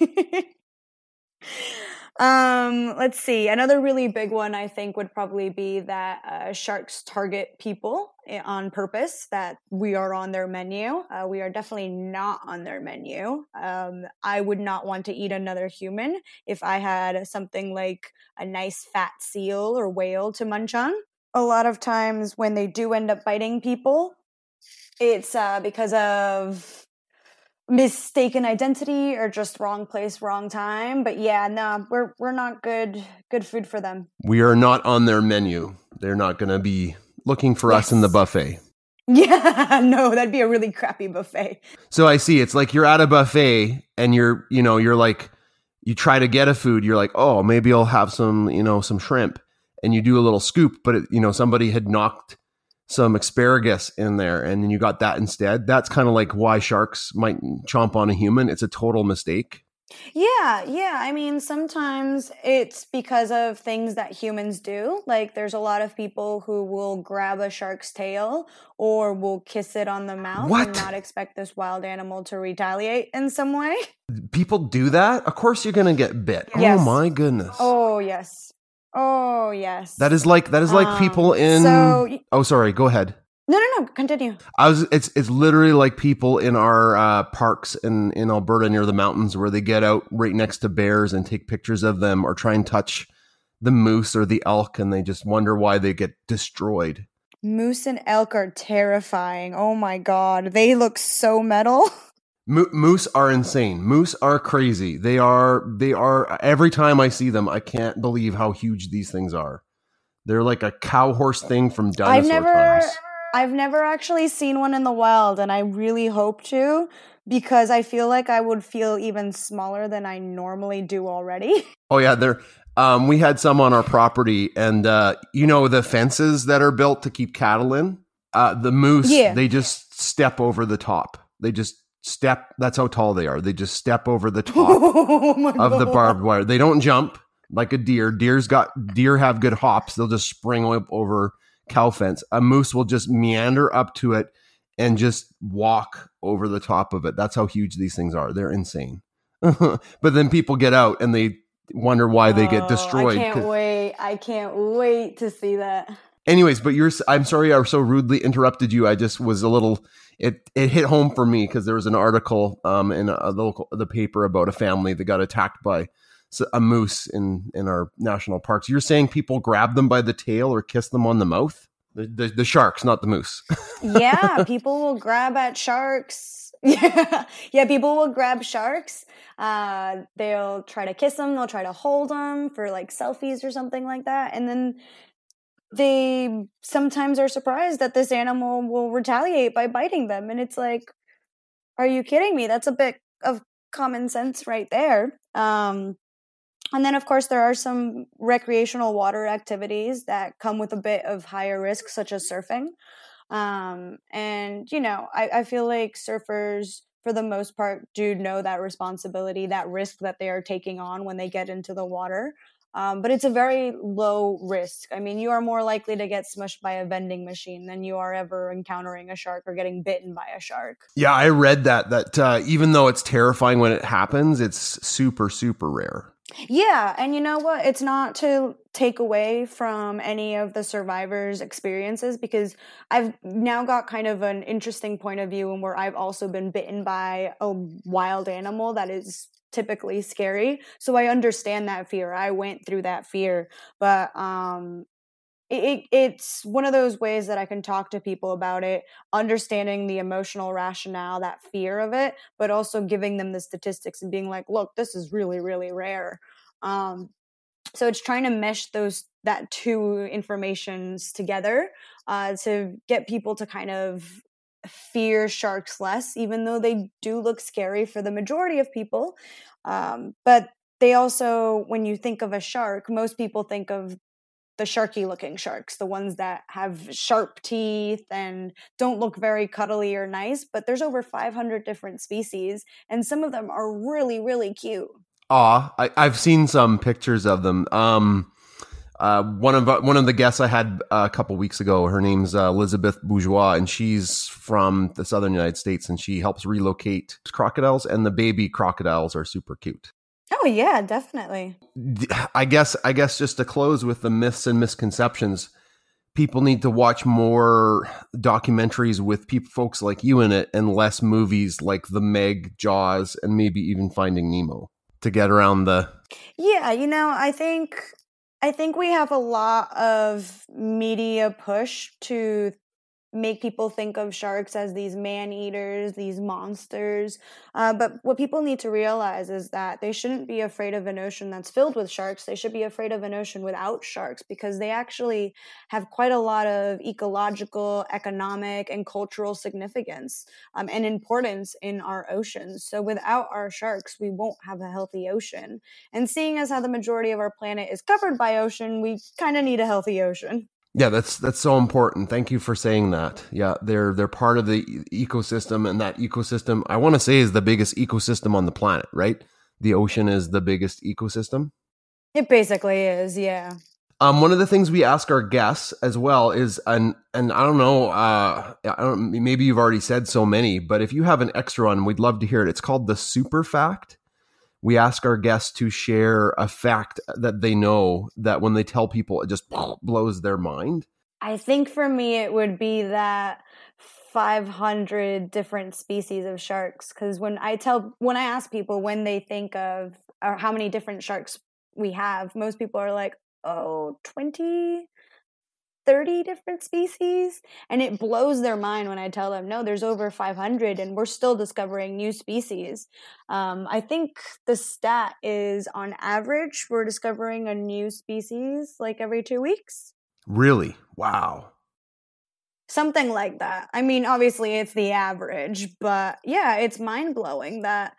B: Um, let's see. Another really big one, I think, would probably be that uh, sharks target people on purpose, that we are on their menu. Uh, we are definitely not on their menu. Um, I would not want to eat another human if I had something like a nice fat seal or whale to munch on. A lot of times when they do end up biting people, it's uh, because of mistaken identity or just wrong place, wrong time. But yeah, no, we're we're not good good food for them.
A: We are not on their menu. They're not going to be looking for yes. us in the buffet.
B: Yeah, no, that'd be a really crappy buffet.
A: So I see. It's like you're at a buffet and you're, you know, you're like, you try to get a food. You're like, oh, maybe I'll have some, you know, some shrimp. And you do a little scoop, but it, you know, somebody had knocked some asparagus in there and then you got that instead. That's kind of like why sharks might chomp on a human. It's a total mistake.
B: Yeah, yeah. I mean, sometimes it's because of things that humans do. Like there's a lot of people who will grab a shark's tail or will kiss it on the mouth
A: what?
B: and not expect this wild animal to retaliate in some way.
A: People do that? Of course you're going to get bit.
B: Yes.
A: Oh my goodness.
B: Oh, yes. Oh, yes.
A: That is like that is like um, people in so, Oh, sorry, go ahead.
B: No, no, no, continue.
A: I was it's it's literally like people in our uh, parks in in Alberta near the mountains where they get out right next to bears and take pictures of them or try and touch the moose or the elk and they just wonder why they get destroyed.
B: Moose and elk are terrifying. Oh my god, they look so metal.
A: Mo- moose are insane. Moose are crazy. They are, they are, every time I see them, I can't believe how huge these things are. They're like a cow horse thing from dinosaur
B: I've never,
A: times.
B: I've never actually seen one in the wild, and I really hope to, because I feel like I would feel even smaller than I normally do already.
A: Oh yeah, they're, um, we had some on our property, and uh, you know the fences that are built to keep cattle in? Uh, the moose, yeah. They just step over the top. They just step, that's how tall they are. They just step over the top oh of God. the barbed wire. They don't jump like a deer. Deer's got deer have good hops. They'll just spring up over cow fence. A moose will just meander up to it and just walk over the top of it. That's how huge these things are. They're insane. But then people get out and they wonder why they get
B: Oh,
A: destroyed.
B: I can't wait. I can't wait to see that.
A: Anyways, but you're, I'm sorry I so rudely interrupted you. I just was a little, it, it hit home for me because there was an article um, in a local, the paper about a family that got attacked by a moose in, in our national parks. You're saying people grab them by the tail or kiss them on the mouth? The, the, the sharks, not the moose.
B: Yeah, people will grab at sharks. Yeah, yeah, people will grab sharks. Uh, they'll try to kiss them. They'll try to hold them for like selfies or something like that. And then they sometimes are surprised that this animal will retaliate by biting them. And it's like, are you kidding me? That's a bit of common sense right there. Um, and then, of course, there are some recreational water activities that come with a bit of higher risk, such as surfing. Um, and, you know, I, I feel like surfers, for the most part, do know that responsibility, that risk that they are taking on when they get into the water. Um, but it's a very low risk. I mean, you are more likely to get smushed by a vending machine than you are ever encountering a shark or getting bitten by a shark.
A: Yeah, I read that, that uh, even though it's terrifying when it happens, it's super, super rare.
B: Yeah, and you know what? It's not to take away from any of the survivors' experiences, because I've now got kind of an interesting point of view, and where I've also been bitten by a wild animal that is typically scary. So I understand that fear. I went through that fear, but um, it, it it's one of those ways that I can talk to people about it, understanding the emotional rationale, that fear of it, but also giving them the statistics and being like, look, this is really, really rare. Um, so it's trying to mesh those that two informations together uh, to get people to kind of fear sharks less, even though they do look scary for the majority of people. Um, but they also, when you think of a shark, most people think of the sharky looking sharks, the ones that have sharp teeth and don't look very cuddly or nice. But there's over five hundred different species, and some of them are really, really cute.
A: Aw, I, I've seen some pictures of them. Um, uh, one of one of the guests I had a couple weeks ago, her name's uh, Elizabeth Bourgeois, and she's from the southern United States, and she helps relocate crocodiles, and the baby crocodiles are super cute.
B: Oh yeah, definitely.
A: I guess I guess just to close with the myths and misconceptions, people need to watch more documentaries with people, folks like you in it, and less movies like The Meg, Jaws, and maybe even Finding Nemo to get around the.
B: Yeah, you know, I think I think we have a lot of media push to make people think of sharks as these man-eaters, these monsters. Uh, but what people need to realize is that they shouldn't be afraid of an ocean that's filled with sharks. They should be afraid of an ocean without sharks, because they actually have quite a lot of ecological, economic, and cultural significance um, and importance in our oceans. So without our sharks, we won't have a healthy ocean. And seeing as how the majority of our planet is covered by ocean, we kind of need a healthy ocean.
A: Yeah, that's that's so important. Thank you for saying that. Yeah, they're they're part of the ecosystem, and that ecosystem, I want to say, is the biggest ecosystem on the planet, right? The ocean is the biggest ecosystem.
B: It basically is, yeah.
A: Um, one of the things we ask our guests as well is, and and I don't know, uh, I don't, maybe you've already said so many, but if you have an extra one, we'd love to hear it. It's called the Super Fact. We ask our guests to share a fact that they know that when they tell people, it just blows their mind.
B: I think for me, it would be that five hundred different species of sharks. Because when I tell, when I ask people when they think of or how many different sharks we have, most people are like, oh, twenty, thirty different species. And it blows their mind when I tell them, no, there's over five hundred and we're still discovering new species. Um, I think the stat is, on average, we're discovering a new species like every two weeks.
A: Really? Wow.
B: Something like that. I mean, obviously it's the average, but yeah, it's mind-blowing that,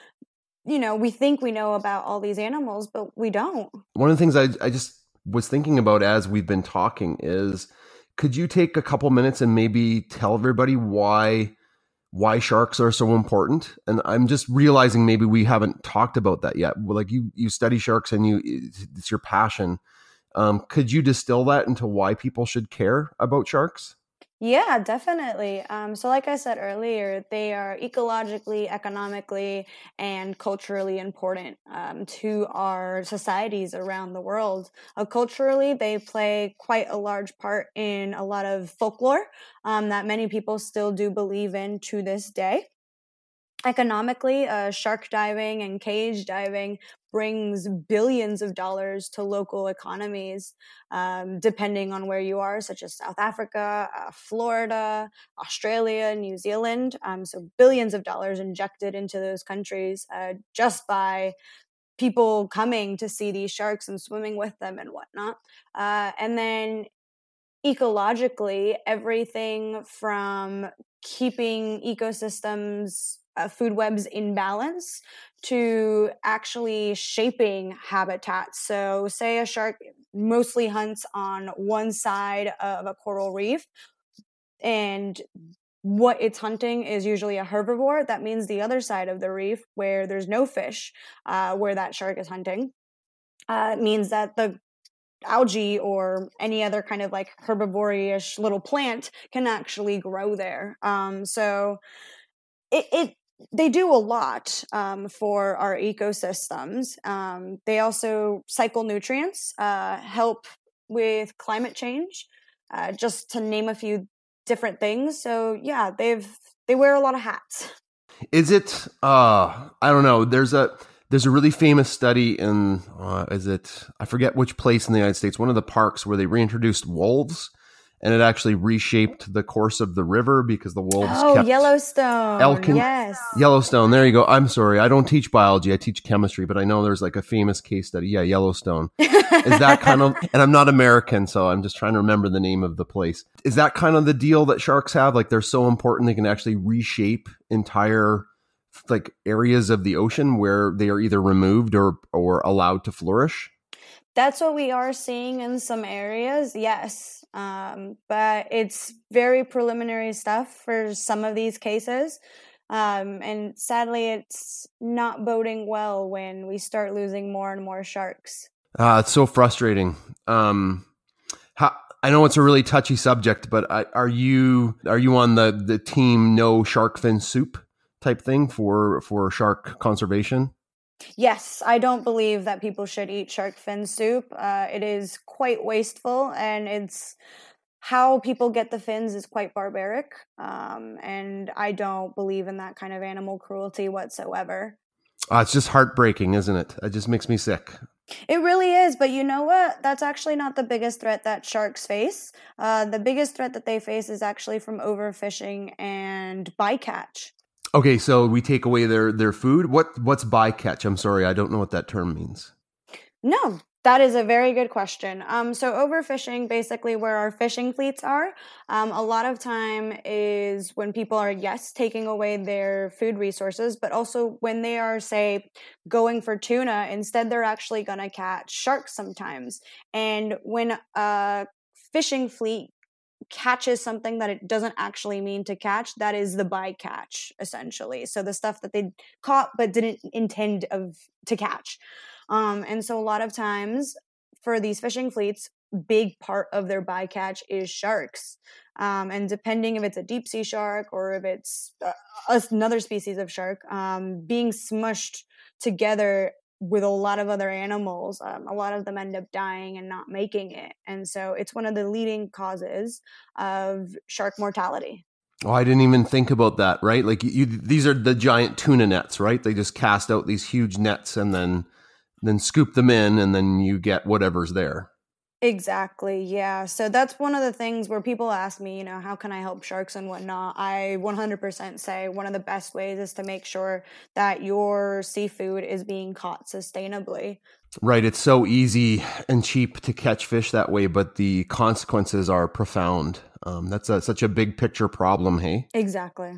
B: you know, we think we know about all these animals, but we don't.
A: One of the things I, I just was thinking about as we've been talking is, could you take a couple minutes and maybe tell everybody why why sharks are so important? And I'm just realizing maybe we haven't talked about that yet. Like you you study sharks and you it's your passion. Um, could you distill that into why people should care about sharks?
B: Yeah, definitely. Um, so, like I said earlier, they are ecologically, economically, and culturally important um, to our societies around the world. Uh, culturally, they play quite a large part in a lot of folklore um, that many people still do believe in to this day. Economically, uh, shark diving and cage diving brings billions of dollars to local economies, um, depending on where you are, such as South Africa, uh, Florida, Australia, New Zealand. Um, so billions of dollars injected into those countries uh, just by people coming to see these sharks and swimming with them and whatnot. Uh, and then ecologically, everything from keeping ecosystems, uh, food webs in balance to actually shaping habitats. So, say a shark mostly hunts on one side of a coral reef, and what it's hunting is usually a herbivore. That means the other side of the reef, where there's no fish, uh, where that shark is hunting, uh, means that the algae or any other kind of like herbivorous little plant can actually grow there. Um, so it, it they do a lot um, for our ecosystems. Um, they also cycle nutrients, uh, help with climate change, uh, just to name a few different things. So yeah, they've they wear a lot of hats.
A: Is it? Uh, I don't know. There's a there's a really famous study in uh, is it? I forget which place in the United States. One of the parks where they reintroduced wolves, and it actually reshaped the course of the river because the wolves.
B: Oh,
A: kept
B: Yellowstone.
A: Elkin,
B: yes,
A: Yellowstone. There you go. I'm sorry, I don't teach biology. I teach chemistry, but I know there's like a famous case study. Yeah, Yellowstone. Is that kind of? And I'm not American, so I'm just trying to remember the name of the place. Is that kind of the deal that sharks have? Like they're so important they can actually reshape entire like areas of the ocean where they are either removed or or allowed to flourish?
B: That's what we are seeing in some areas, yes. Um, but it's very preliminary stuff for some of these cases. Um, and sadly, it's not boding well when we start losing more and more sharks.
A: Uh, it's so frustrating. Um, how, I know it's a really touchy subject, but I, are you are you on the, the team no shark fin soup type thing for for shark conservation?
B: Yes, I don't believe that people should eat shark fin soup. Uh, it is quite wasteful, and it's how people get the fins is quite barbaric. Um, and I don't believe in that kind of animal cruelty whatsoever.
A: Uh, it's just heartbreaking, isn't it? It just makes me sick.
B: It really is, but you know what? That's actually not the biggest threat that sharks face. Uh, the biggest threat that they face is actually from overfishing and bycatch.
A: Okay, so we take away their their food. What what's bycatch? I'm sorry, I don't know what that term means.
B: No, that is a very good question. Um, so overfishing, basically where our fishing fleets are, um, a lot of time is when people are, yes, taking away their food resources, but also when they are, say, going for tuna, instead they're actually going to catch sharks sometimes. And when a fishing fleet catches something that it doesn't actually mean to catch, that is the bycatch, essentially. So the stuff that they caught but didn't intend of to catch. Um, and so a lot of times for these fishing fleets, big part of their bycatch is sharks. Um, and depending if it's a deep sea shark or if it's uh, another species of shark, um, being smushed together with a lot of other animals, um, a lot of them end up dying and not making it. And so it's one of the leading causes of shark mortality.
A: Oh, I didn't even think about that, right? Like you, these are the giant tuna nets, right? They just cast out these huge nets and then then scoop them in, and then you get whatever's there.
B: Exactly, yeah. So that's one of the things where people ask me, you know, how can I help sharks and whatnot? I one hundred percent say one of the best ways is to make sure that your seafood is being caught sustainably.
A: Right. It's so easy and cheap to catch fish that way, but the consequences are profound. Um, that's a, such a big picture problem, hey?
B: Exactly.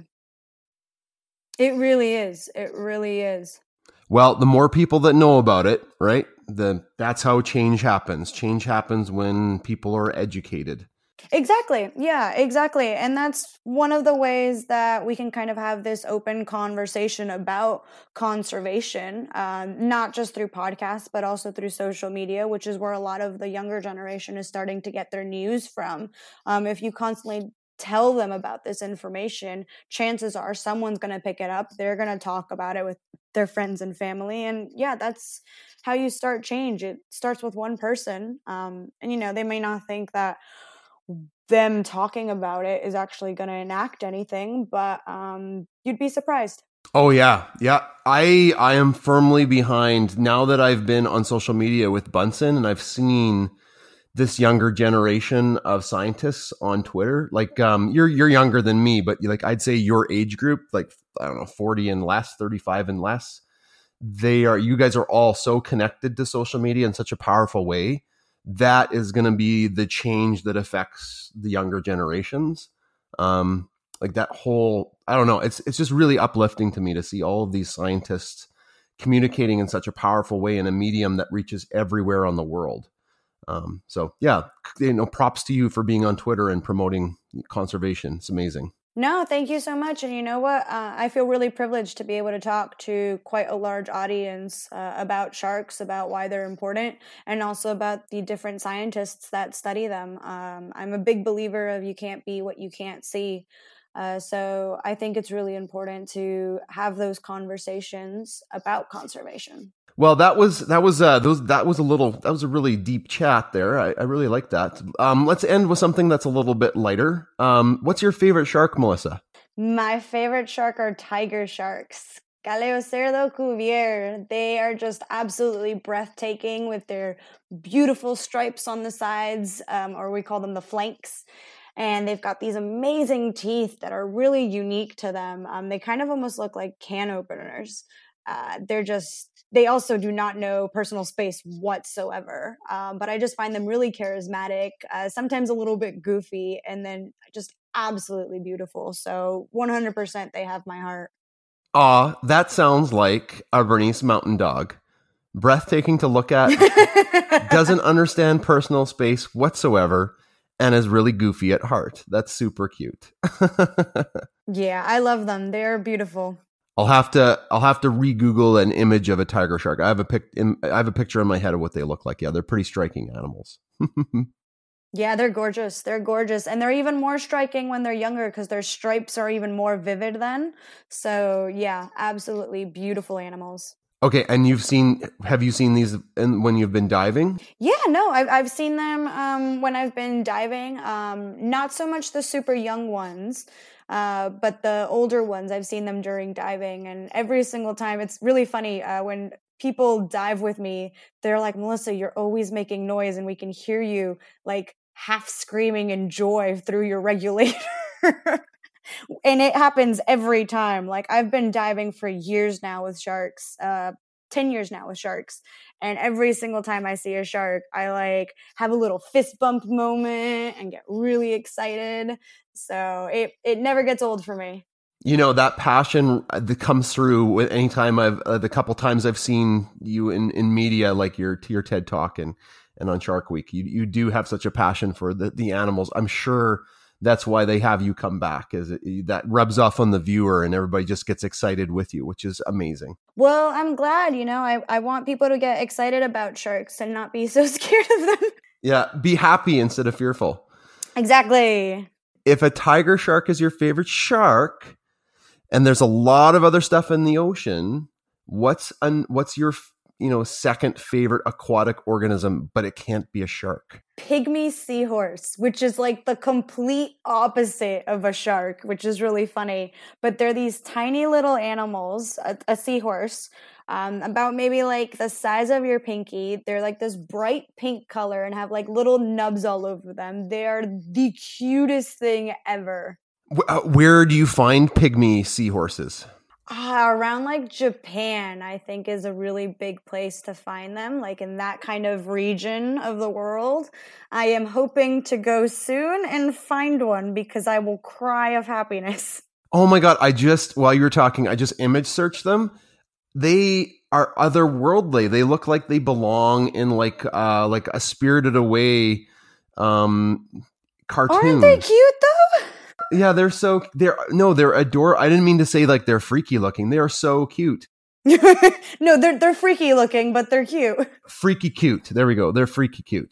B: It really is. It really is.
A: Well, the more people that know about it, right? The that's how change happens. Change happens when people are educated.
B: Exactly. Yeah, exactly. And that's one of the ways that we can kind of have this open conversation about conservation, um, not just through podcasts, but also through social media, which is where a lot of the younger generation is starting to get their news from. Um, if you constantly tell them about this information, chances are someone's going to pick it up. They're going to talk about it with their friends and family. And yeah, that's how you start change. It starts with one person. Um, and, you know, they may not think that them talking about it is actually going to enact anything, but um, you'd be surprised.
A: Oh yeah. Yeah. I I am firmly behind, now that I've been on social media with Bunsen and I've seen this younger generation of scientists on Twitter. Like um you're you're younger than me, but like I'd say your age group, like I don't know, forty and less, thirty-five and less. They are you guys are all so connected to social media in such a powerful way. That is going to be the change that affects the younger generations. Um Like that whole, I don't know, it's it's just really uplifting to me to see all of these scientists communicating in such a powerful way in a medium that reaches everywhere on the world. Um, so yeah, you know, props to you for being on Twitter and promoting conservation. It's amazing.
B: No, thank you so much. And you know what? Uh, I feel really privileged to be able to talk to quite a large audience uh, about sharks, about why they're important, and also about the different scientists that study them. Um, I'm a big believer of you can't be what you can't see. Uh, so I think it's really important to have those conversations about conservation.
A: Well, that was that was uh, those that was a little that was a really deep chat there. I, I really like that. Um, let's end with something that's a little bit lighter. Um, what's your favorite shark, Melissa?
B: My favorite shark are tiger sharks. Caleocerdo Cuvier. They are just absolutely breathtaking with their beautiful stripes on the sides, um, or we call them the flanks. And they've got these amazing teeth that are really unique to them. Um, they kind of almost look like can openers. Uh, they're just, they also do not know personal space whatsoever. Um, but I just find them really charismatic, uh, sometimes a little bit goofy, and then just absolutely beautiful. So one hundred percent they have my heart.
A: Aw, that sounds like a Bernese Mountain Dog. Breathtaking to look at, doesn't understand personal space whatsoever, and is really goofy at heart. That's super cute.
B: Yeah, I love them. They're beautiful.
A: I'll have to I'll have to re-Google an image of a tiger shark. I have a pic I have a picture in my head of what they look like. Yeah, they're pretty striking animals.
B: Yeah, they're gorgeous. They're gorgeous. And they're even more striking when they're younger because their stripes are even more vivid then. So yeah, absolutely beautiful animals.
A: Okay, and you've seen, have you seen these in, when you've been diving?
B: Yeah, no, I've, I've seen them um, when I've been diving. Um, not so much the super young ones, uh, but the older ones, I've seen them during diving. And every single time, it's really funny uh, when people dive with me, they're like, Melissa, you're always making noise and we can hear you like half screaming in joy through your regulator. And it happens every time. Like I've been diving for years now with sharks, uh, ten years now with sharks. And every single time I see a shark, I like have a little fist bump moment and get really excited. So it, it never gets old for me.
A: You know, that passion that comes through with any time I've, uh, the couple times I've seen you in, in media, like your, your TED Talk and, and on Shark Week, you, you do have such a passion for the, the animals. I'm sure that's why they have you come back, is it, that rubs off on the viewer and everybody just gets excited with you, which is amazing.
B: Well, I'm glad, you know, I, I want people to get excited about sharks and not be so scared of them.
A: Yeah. Be happy instead of fearful.
B: Exactly.
A: If a tiger shark is your favorite shark and there's a lot of other stuff in the ocean, what's un, what's your, you know, second favorite aquatic organism, but it can't be a shark?
B: Pygmy seahorse, which is like the complete opposite of a shark, which is really funny. But they're these tiny little animals, a, a seahorse, um, about maybe like the size of your pinky. They're like this bright pink color and have like little nubs all over them. They are the cutest thing ever.
A: Where do you find pygmy seahorses?
B: Uh, around like Japan, I think, is a really big place to find them, like in that kind of region of the world. I am hoping to go soon and find one because I will cry of happiness.
A: Oh my God. I just, while you were talking, I just image searched them. They are otherworldly. They look like they belong in like, uh, like a Spirited Away, um, cartoon.
B: Aren't they cute though?
A: Yeah, they're so, they're, no, they're adorable. I didn't mean to say like they're freaky looking. They are so cute.
B: No, they're, they're freaky looking, but they're cute.
A: Freaky cute. There we go. They're freaky cute.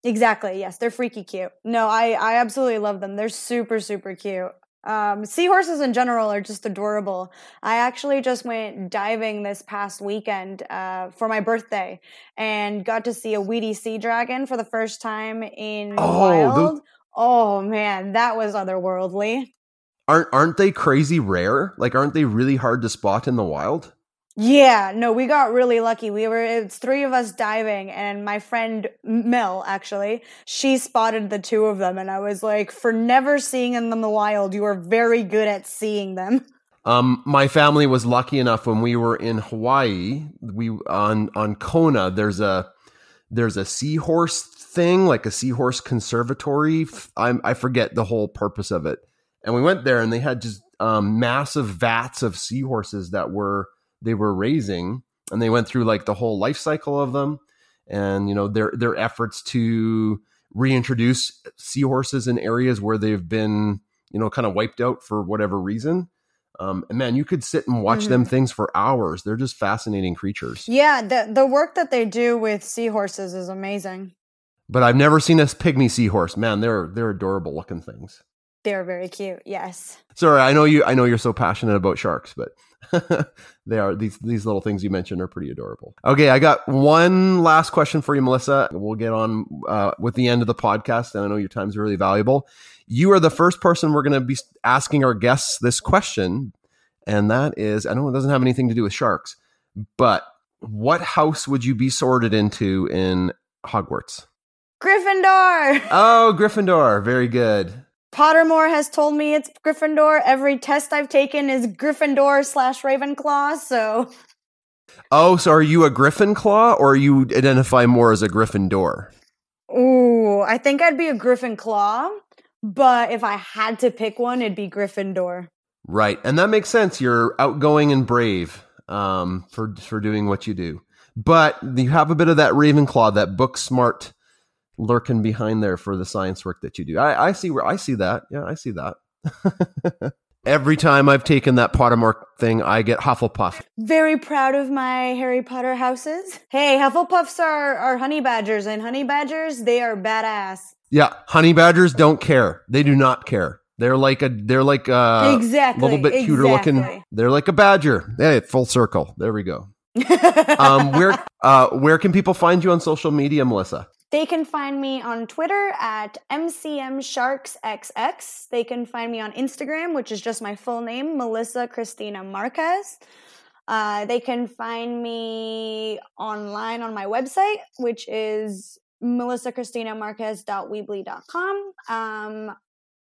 B: Exactly. Yes, they're freaky cute. No, I, I absolutely love them. They're super, super cute. Um, seahorses in general are just adorable. I actually just went diving this past weekend uh, for my birthday and got to see a weedy sea dragon for the first time in the
A: Oh,
B: wild.
A: those-
B: Oh man, that was otherworldly.
A: Aren't aren't they crazy rare? Like, aren't they really hard to spot in the wild?
B: Yeah, no, we got really lucky. We were, it's three of us diving, and my friend Mel, actually, she spotted the two of them, and I was like, for never seeing them in the wild, you are very good at seeing them.
A: Um, my family was lucky enough when we were in Hawaii. We on on Kona. There's a there's a seahorse thing, like a seahorse conservatory. I I forget the whole purpose of it. And we went there, and they had just um, massive vats of seahorses that were they were raising, and they went through like the whole life cycle of them, and you know their their efforts to reintroduce seahorses in areas where they've been you know kind of wiped out for whatever reason. Um, and man, you could sit and watch
B: Mm-hmm.
A: them things for hours. They're just fascinating creatures.
B: Yeah, the the work that they do with seahorses is amazing.
A: But I've never seen a pygmy seahorse. Man, they're they're adorable looking things.
B: They're very cute. Yes.
A: Sorry, I know you. I know you're so passionate about sharks, but they are these these little things you mentioned are pretty adorable. Okay, I got one last question for you, Melissa. We'll get on uh, with the end of the podcast, and I know your time's really valuable. You are the first person we're going to be asking our guests this question, and that is, I know it doesn't have anything to do with sharks, but what house would you be sorted into in Hogwarts?
B: Gryffindor!
A: Oh, Gryffindor. Very good.
B: Pottermore has told me it's Gryffindor. Every test I've taken is Gryffindor slash Ravenclaw, so...
A: Oh, so are you a Gryffindor, or you identify more as a Gryffindor?
B: Ooh, I think I'd be a Gryffindor, but if I had to pick one, it'd be Gryffindor.
A: Right, and that makes sense. You're outgoing and brave um, for for doing what you do, but you have a bit of that Ravenclaw, that book smart lurking behind there for the science work that you do. I, I see where I see that. Yeah, I see that. Every time I've taken that Pottermore thing, I get Hufflepuff.
B: Very proud of my Harry Potter houses. Hey, Hufflepuffs are, are honey badgers, and honey badgers, they are badass.
A: Yeah, honey badgers don't care. They do not care. They're like a they're like a
B: Exactly,
A: little bit cuter
B: exactly.
A: looking. They're like a badger. Hey, full circle. There we go. um, where uh, where can people find you on social media, Melissa?
B: They can find me on Twitter at M C M Sharks X X. They can find me on Instagram, which is just my full name, Melissa Christina Marquez. Uh, they can find me online on my website, which is melissa christina marquez dot weebly dot com. Um,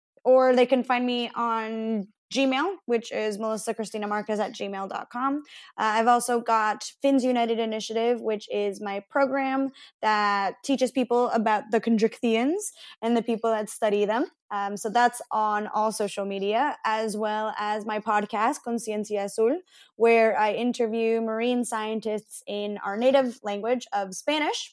B: or they can find me on Gmail, which is melissa christina marquez at gmail dot com. Uh, I've also got Finns United Initiative, which is my program that teaches people about the Condricthians and the people that study them. Um, so that's on all social media, as well as my podcast, Conciencia Azul, where I interview marine scientists in our native language of Spanish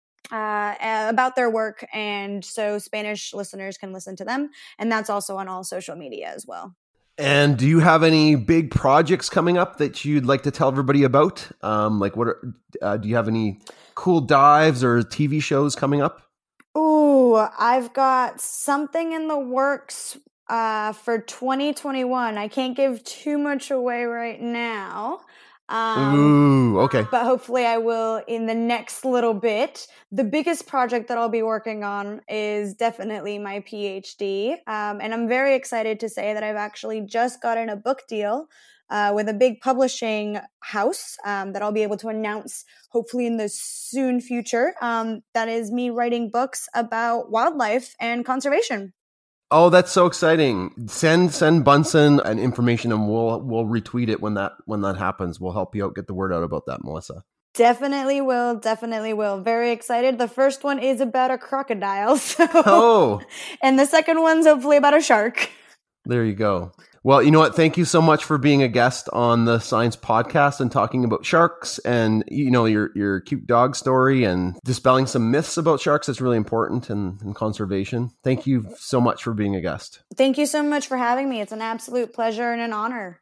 B: uh, about their work. And so Spanish listeners can listen to them. And that's also on all social media as well.
A: And do you have any big projects coming up that you'd like to tell everybody about? Um, like, what are, uh, do you have any cool dives or T V shows coming up?
B: Ooh, I've got something in the works uh, for twenty twenty-one. I can't give too much away right now. Um,
A: Ooh, okay.
B: But hopefully I will in the next little bit. The biggest project that I'll be working on is definitely my PhD. Um, and I'm very excited to say that I've actually just gotten a book deal uh, with a big publishing house um, that I'll be able to announce hopefully in the soon future. Um, that is me writing books about wildlife and conservation.
A: Oh, that's so exciting. Send send Bunsen an information and we'll we'll retweet it when that when that happens. We'll help you out, get the word out about that, Melissa.
B: Definitely will, definitely will. Very excited. The first one is about a crocodile. So.
A: Oh.
B: And the second one's hopefully about a shark.
A: There you go. Well, you know what? Thank you so much for being a guest on the Science Podcast and talking about sharks and, you know, your your cute dog story and dispelling some myths about sharks. That's really important in, in conservation. Thank you so much for being a guest.
B: Thank you so much for having me. It's an absolute pleasure and an honor.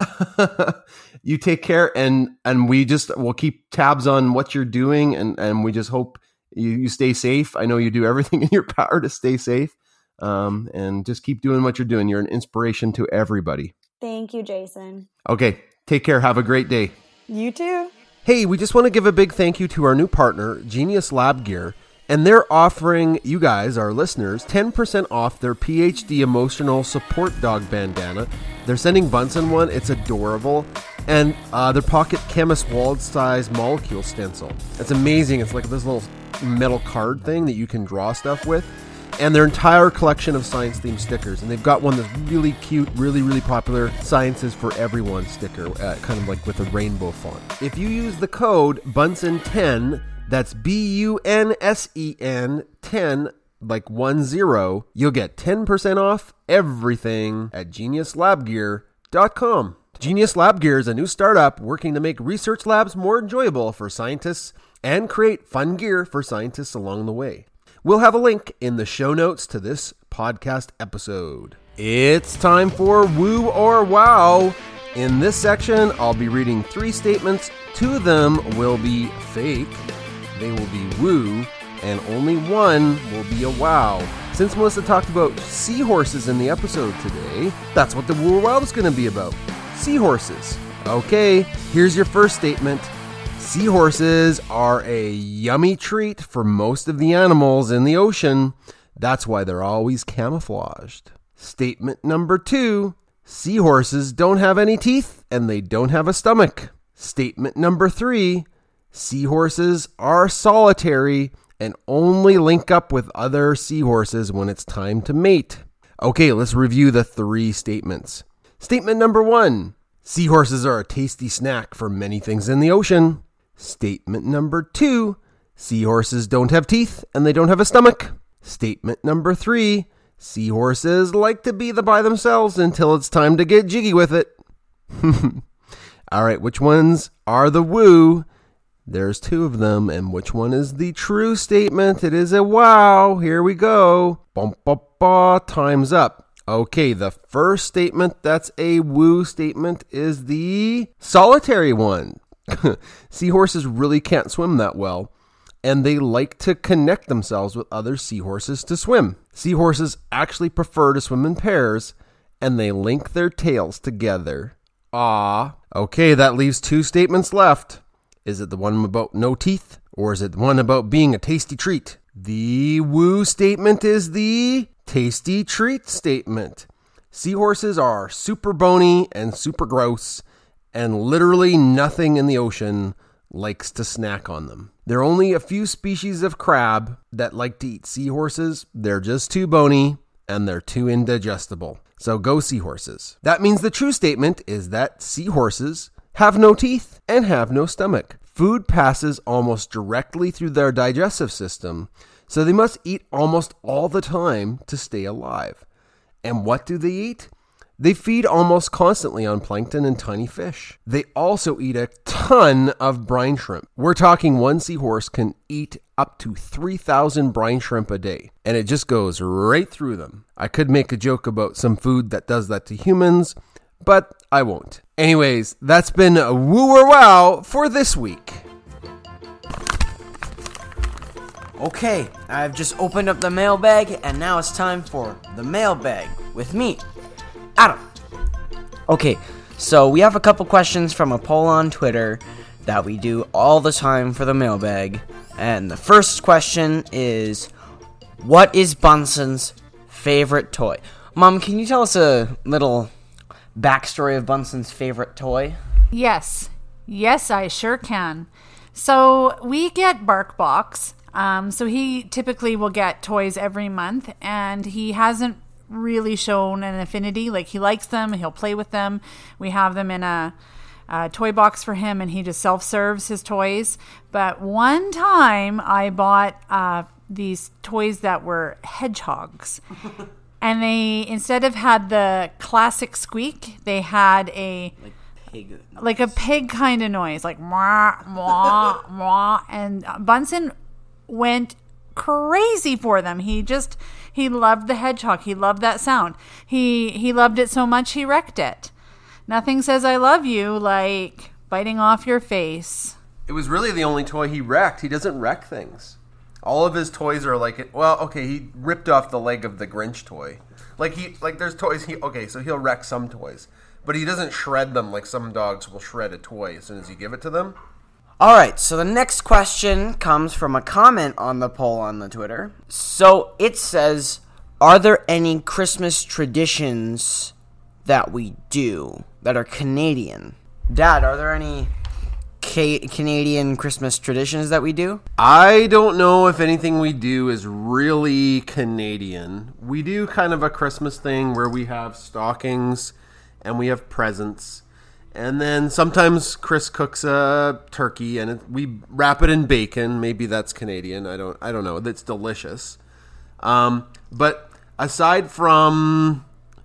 A: You take care, and and we just we'll keep tabs on what you're doing, and, and we just hope you, you stay safe. I know you do everything in your power to stay safe. Um, and just keep doing what you're doing. You're an inspiration to everybody.
B: Thank you, Jason.
A: Okay, take care. Have a great day.
B: You too.
A: Hey, we just want to give a big thank you to our new partner, Genius Lab Gear. And they're offering you guys, our listeners, ten percent off their P H D Emotional Support Dog bandana. They're sending Bunsen one. It's adorable. And uh, their Pocket Chemist Wallet size molecule stencil. It's amazing. It's like this little metal card thing that you can draw stuff with. And their entire collection of science-themed stickers. And they've got one that's really cute, really, really popular Science is for Everyone sticker, uh, kind of like with a rainbow font. If you use the code Bunsen ten, that's B U N S E N ten, like one zero, you'll get ten percent off everything at genius lab gear dot com. Genius Lab Gear is a new startup working to make research labs more enjoyable for scientists and create fun gear for scientists along the way. We'll have a link in the show notes to this podcast episode. It's time for Woo or Wow. In this section, I'll be reading three statements. Two of them will be fake. They will be woo, and only one will be a wow. Since Melissa talked about seahorses in the episode today, that's what the Woo or Wow is going to be about. Seahorses. Okay, here's your first statement. Seahorses are a yummy treat for most of the animals in the ocean. That's why they're always camouflaged. Statement number two. Seahorses don't have any teeth and they don't have a stomach. Statement number three. Seahorses are solitary and only link up with other seahorses when it's time to mate. Okay, let's review the three statements. Statement number one. Seahorses are a tasty snack for many things in the ocean. Statement number two. Seahorses don't have teeth and they don't have a stomach. Statement number three. Seahorses like to be the by themselves until it's time to get jiggy with it. All right, which ones are the woo? There's two of them, and which one is the true statement? It is a wow. Here we go. Bum, bum, bum. Time's up. Okay, the first statement that's a woo statement is the solitary one. Seahorses really can't swim that well, and they like to connect themselves with other seahorses to swim. Seahorses actually prefer to swim in pairs, and they link their tails together. Ah. Okay, that leaves two statements left. Is it the one about no teeth, or is it the one about being a tasty treat? The woo statement is the tasty treat statement. Seahorses are super bony and super gross, and literally nothing in the ocean likes to snack on them. There are only a few species of crab that like to eat seahorses. They're just too bony and they're too indigestible. So go seahorses. That means the true statement is that seahorses have no teeth and have no stomach. Food passes almost directly through their digestive system, so they must eat almost all the time to stay alive. And what do they eat? They feed almost constantly on plankton and tiny fish. They also eat a ton of brine shrimp. We're talking one seahorse can eat up to three thousand brine shrimp a day, and it just goes right through them. I could make a joke about some food that does that to humans, but I won't. Anyways, that's been a Woo or Wow for this week.
C: Okay, I've just opened up the mailbag, and now it's time for the mailbag with me, Adam. Okay, so we have a couple questions from a poll on Twitter that we do all the time for the mailbag. And the first question is, what is Bunsen's favorite toy? Mom, can you tell us a little backstory of Bunsen's favorite toy?
D: Yes. Yes, I sure can. So we get BarkBox. Um, so he typically will get toys every month, and he hasn't really shown an affinity. Like, he likes them, he'll play with them. We have them in a, a toy box for him, and he just self-serves his toys. But one time I bought uh, these toys that were hedgehogs. And they, instead of had the classic squeak, they had a
C: Like pig.
D: like a pig kind of noise, like mwah, mwah, mwah. And Bunsen went crazy for them. He just, he loved the hedgehog. He loved that sound. He he loved it so much he wrecked it. Nothing says I love you like biting off your face.
A: It was really the only toy he wrecked. He doesn't wreck things. All of his toys are like, well, okay, he ripped off the leg of the Grinch toy. Like, he, like there's toys, he okay, so he'll wreck some toys. But he doesn't shred them like some dogs will shred a toy as soon as you give it to them.
C: All right, so the next question comes from a comment on the poll on the Twitter. So it says, are there any Christmas traditions that we do that are Canadian? Dad, are there any ca- Canadian Christmas traditions that we do?
A: I don't know if anything we do is really Canadian. We do kind of a Christmas thing where we have stockings and we have presents. And then sometimes Chris cooks a turkey and it, we wrap it in bacon. Maybe that's Canadian. I don't I don't know. It's delicious. Um, but aside from,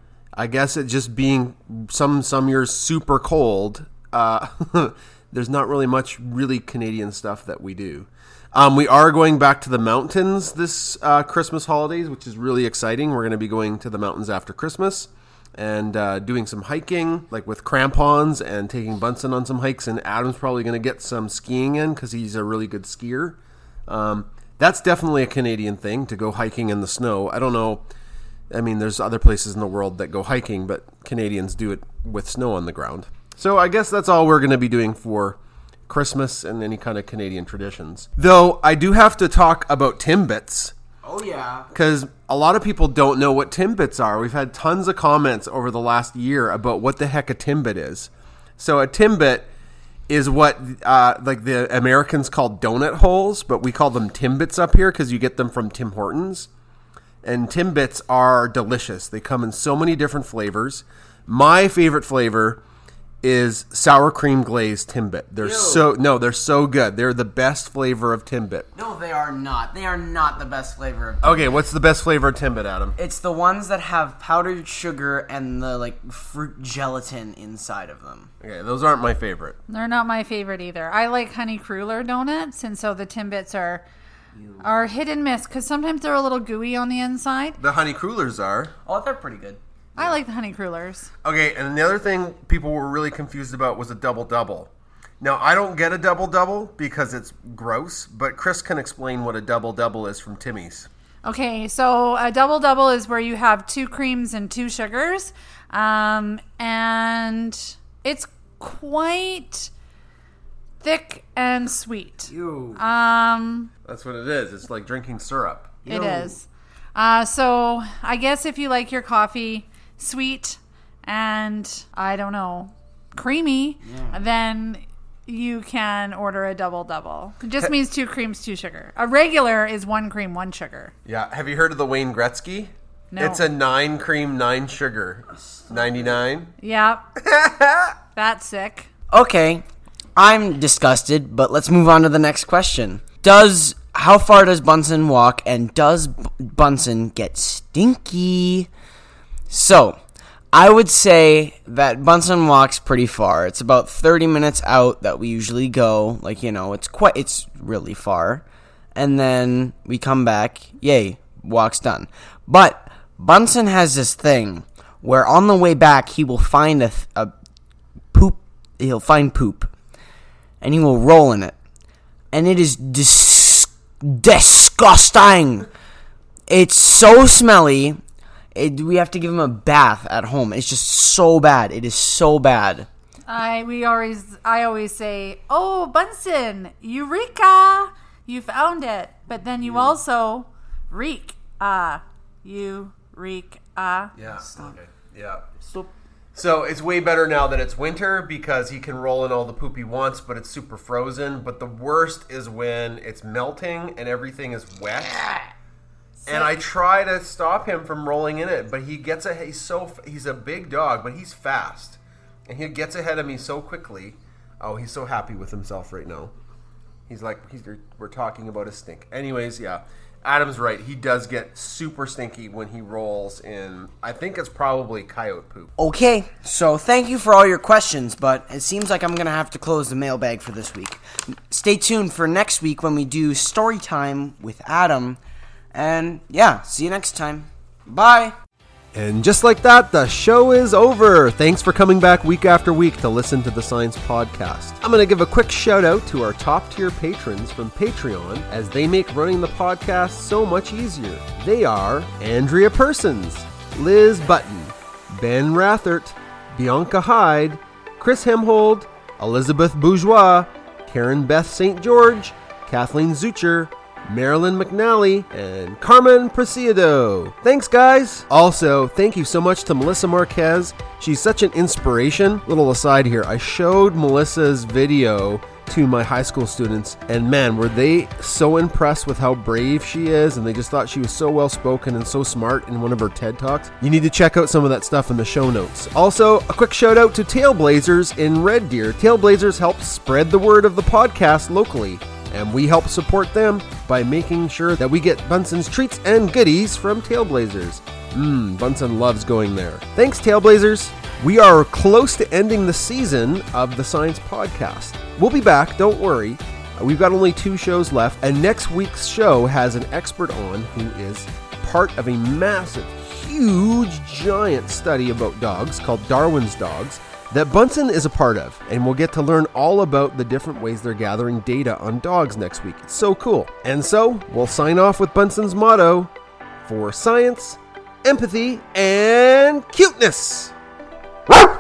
A: I guess it just being some some years super cold, uh, there's not really much really Canadian stuff that we do. Um, we are going back to the mountains this uh, Christmas holidays, which is really exciting. We're going to be going to the mountains after Christmas. And uh, doing some hiking, like with crampons, and taking Bunsen on some hikes. And Adam's probably going to get some skiing in because he's a really good skier. Um, that's definitely a Canadian thing, to go hiking in the snow. I don't know. I mean, there's other places in the world that go hiking, but Canadians do it with snow on the ground. So I guess that's all we're going to be doing for Christmas and any kind of Canadian traditions. Though I do have to talk about Timbits.
C: Oh, yeah.
A: Because a lot of people don't know what Timbits are. We've had tons of comments over the last year about what the heck a Timbit is. So a Timbit is what uh, like the Americans call donut holes, but we call them Timbits up here because you get them from Tim Hortons. And Timbits are delicious. They come in so many different flavors. My favorite flavor is sour cream glazed Timbit. They're
C: Ew.
A: so no, they're so good. They're the best flavor of Timbit.
C: No, they are not. They are not the best flavor of Timbit.
A: Okay, what's the best flavor of Timbit, Adam?
C: It's the ones that have powdered sugar and the like fruit gelatin inside of them.
A: Okay, those aren't my favorite.
D: They're not my favorite either. I like honey cruller donuts, and so the Timbits are are hit and miss because sometimes they're a little gooey on the inside.
A: The honey crullers are.
C: Oh, they're pretty good.
D: I like the honey crullers.
A: Okay, and the other thing people were really confused about was a double-double. Now, I don't get a double-double because it's gross, but Chris can explain what a double-double is from Timmy's.
D: Okay, so a double-double is where you have two creams and two sugars, um, and it's quite thick and sweet.
C: Ew.
D: Um,
A: That's what it is. It's like drinking syrup.
D: it is. Uh, so I guess if you like your coffee sweet and, I don't know, creamy,
C: Yeah.
D: then you can order a double-double. It just means two creams, two sugar. A regular is one cream, one sugar.
A: Yeah. Have you heard of the Wayne Gretzky?
D: No.
A: It's a nine cream, nine sugar. ninety-nine?
D: Yep. That's sick.
C: Okay, I'm disgusted, but let's move on to the next question. Does how far does Bunsen walk, and does B- Bunsen get stinky? So, I would say that Bunsen walks pretty far. It's about thirty minutes out that we usually go. Like, you know, it's quite it's really far. And then we come back, yay, walk's done. But Bunsen has this thing where on the way back he will find a, th- a poop he'll find poop and he will roll in it, and it is dis- disgusting. It's so smelly. It, we have to give him a bath at home. It's just so bad. It is so bad.
D: I we always I always say, "Oh, Bunsen, eureka! You found it." But then you also reek. Ah, you reek. Ah.
A: Yeah. Okay. Yeah.
C: Stop.
A: So it's way better now that it's winter because he can roll in all the poop he wants, but it's super frozen. But the worst is when it's melting and everything is wet. And I try to stop him from rolling in it, but he gets a he's so he's a big dog, but he's fast, and he gets ahead of me so quickly. Oh, he's so happy with himself right now. He's like he's we're talking about his stink. Anyways, yeah, Adam's right. He does get super stinky when he rolls in. I think it's probably coyote poop.
C: Okay, so thank you for all your questions, but it seems like I'm going to have to close the mailbag for this week. Stay tuned for next week when we do story time with Adam. And yeah, see you next time. Bye.
A: And just like that, the show is over. Thanks for coming back week after week to listen to the Science Podcast. I'm going to give a quick shout out to our top tier patrons from Patreon as they make running the podcast so much easier. They are Andrea Persons, Liz Button, Ben Rathert, Bianca Hyde, Chris Hemhold, Elizabeth Bourgeois, Karen Beth Saint George, Kathleen Zucher, Marilyn McNally, and Carmen Preciado. Thanks, guys. Also, thank you so much to Melissa Marquez. She's such an inspiration. Little aside here, I showed Melissa's video to my high school students, and man, were they so impressed with how brave she is, and they just thought she was so well spoken and so smart in one of her TED Talks. You need to check out some of that stuff in the show notes. Also, a quick shout out to Tailblazers in Red Deer. Tailblazers help spread the word of the podcast locally, and we help support them by making sure that we get Bunsen's treats and goodies from Tailblazers. Mmm, Bunsen loves going there. Thanks, Tailblazers. We are close to ending the season of the Science Podcast. We'll be back, don't worry. We've got only two shows left, and next week's show has an expert on who is part of a massive, huge, giant study about dogs called Darwin's Dogs that Bunsen is a part of, and we'll get to learn all about the different ways they're gathering data on dogs next week. It's so cool. And so, we'll sign off with Bunsen's motto for science, empathy, and cuteness.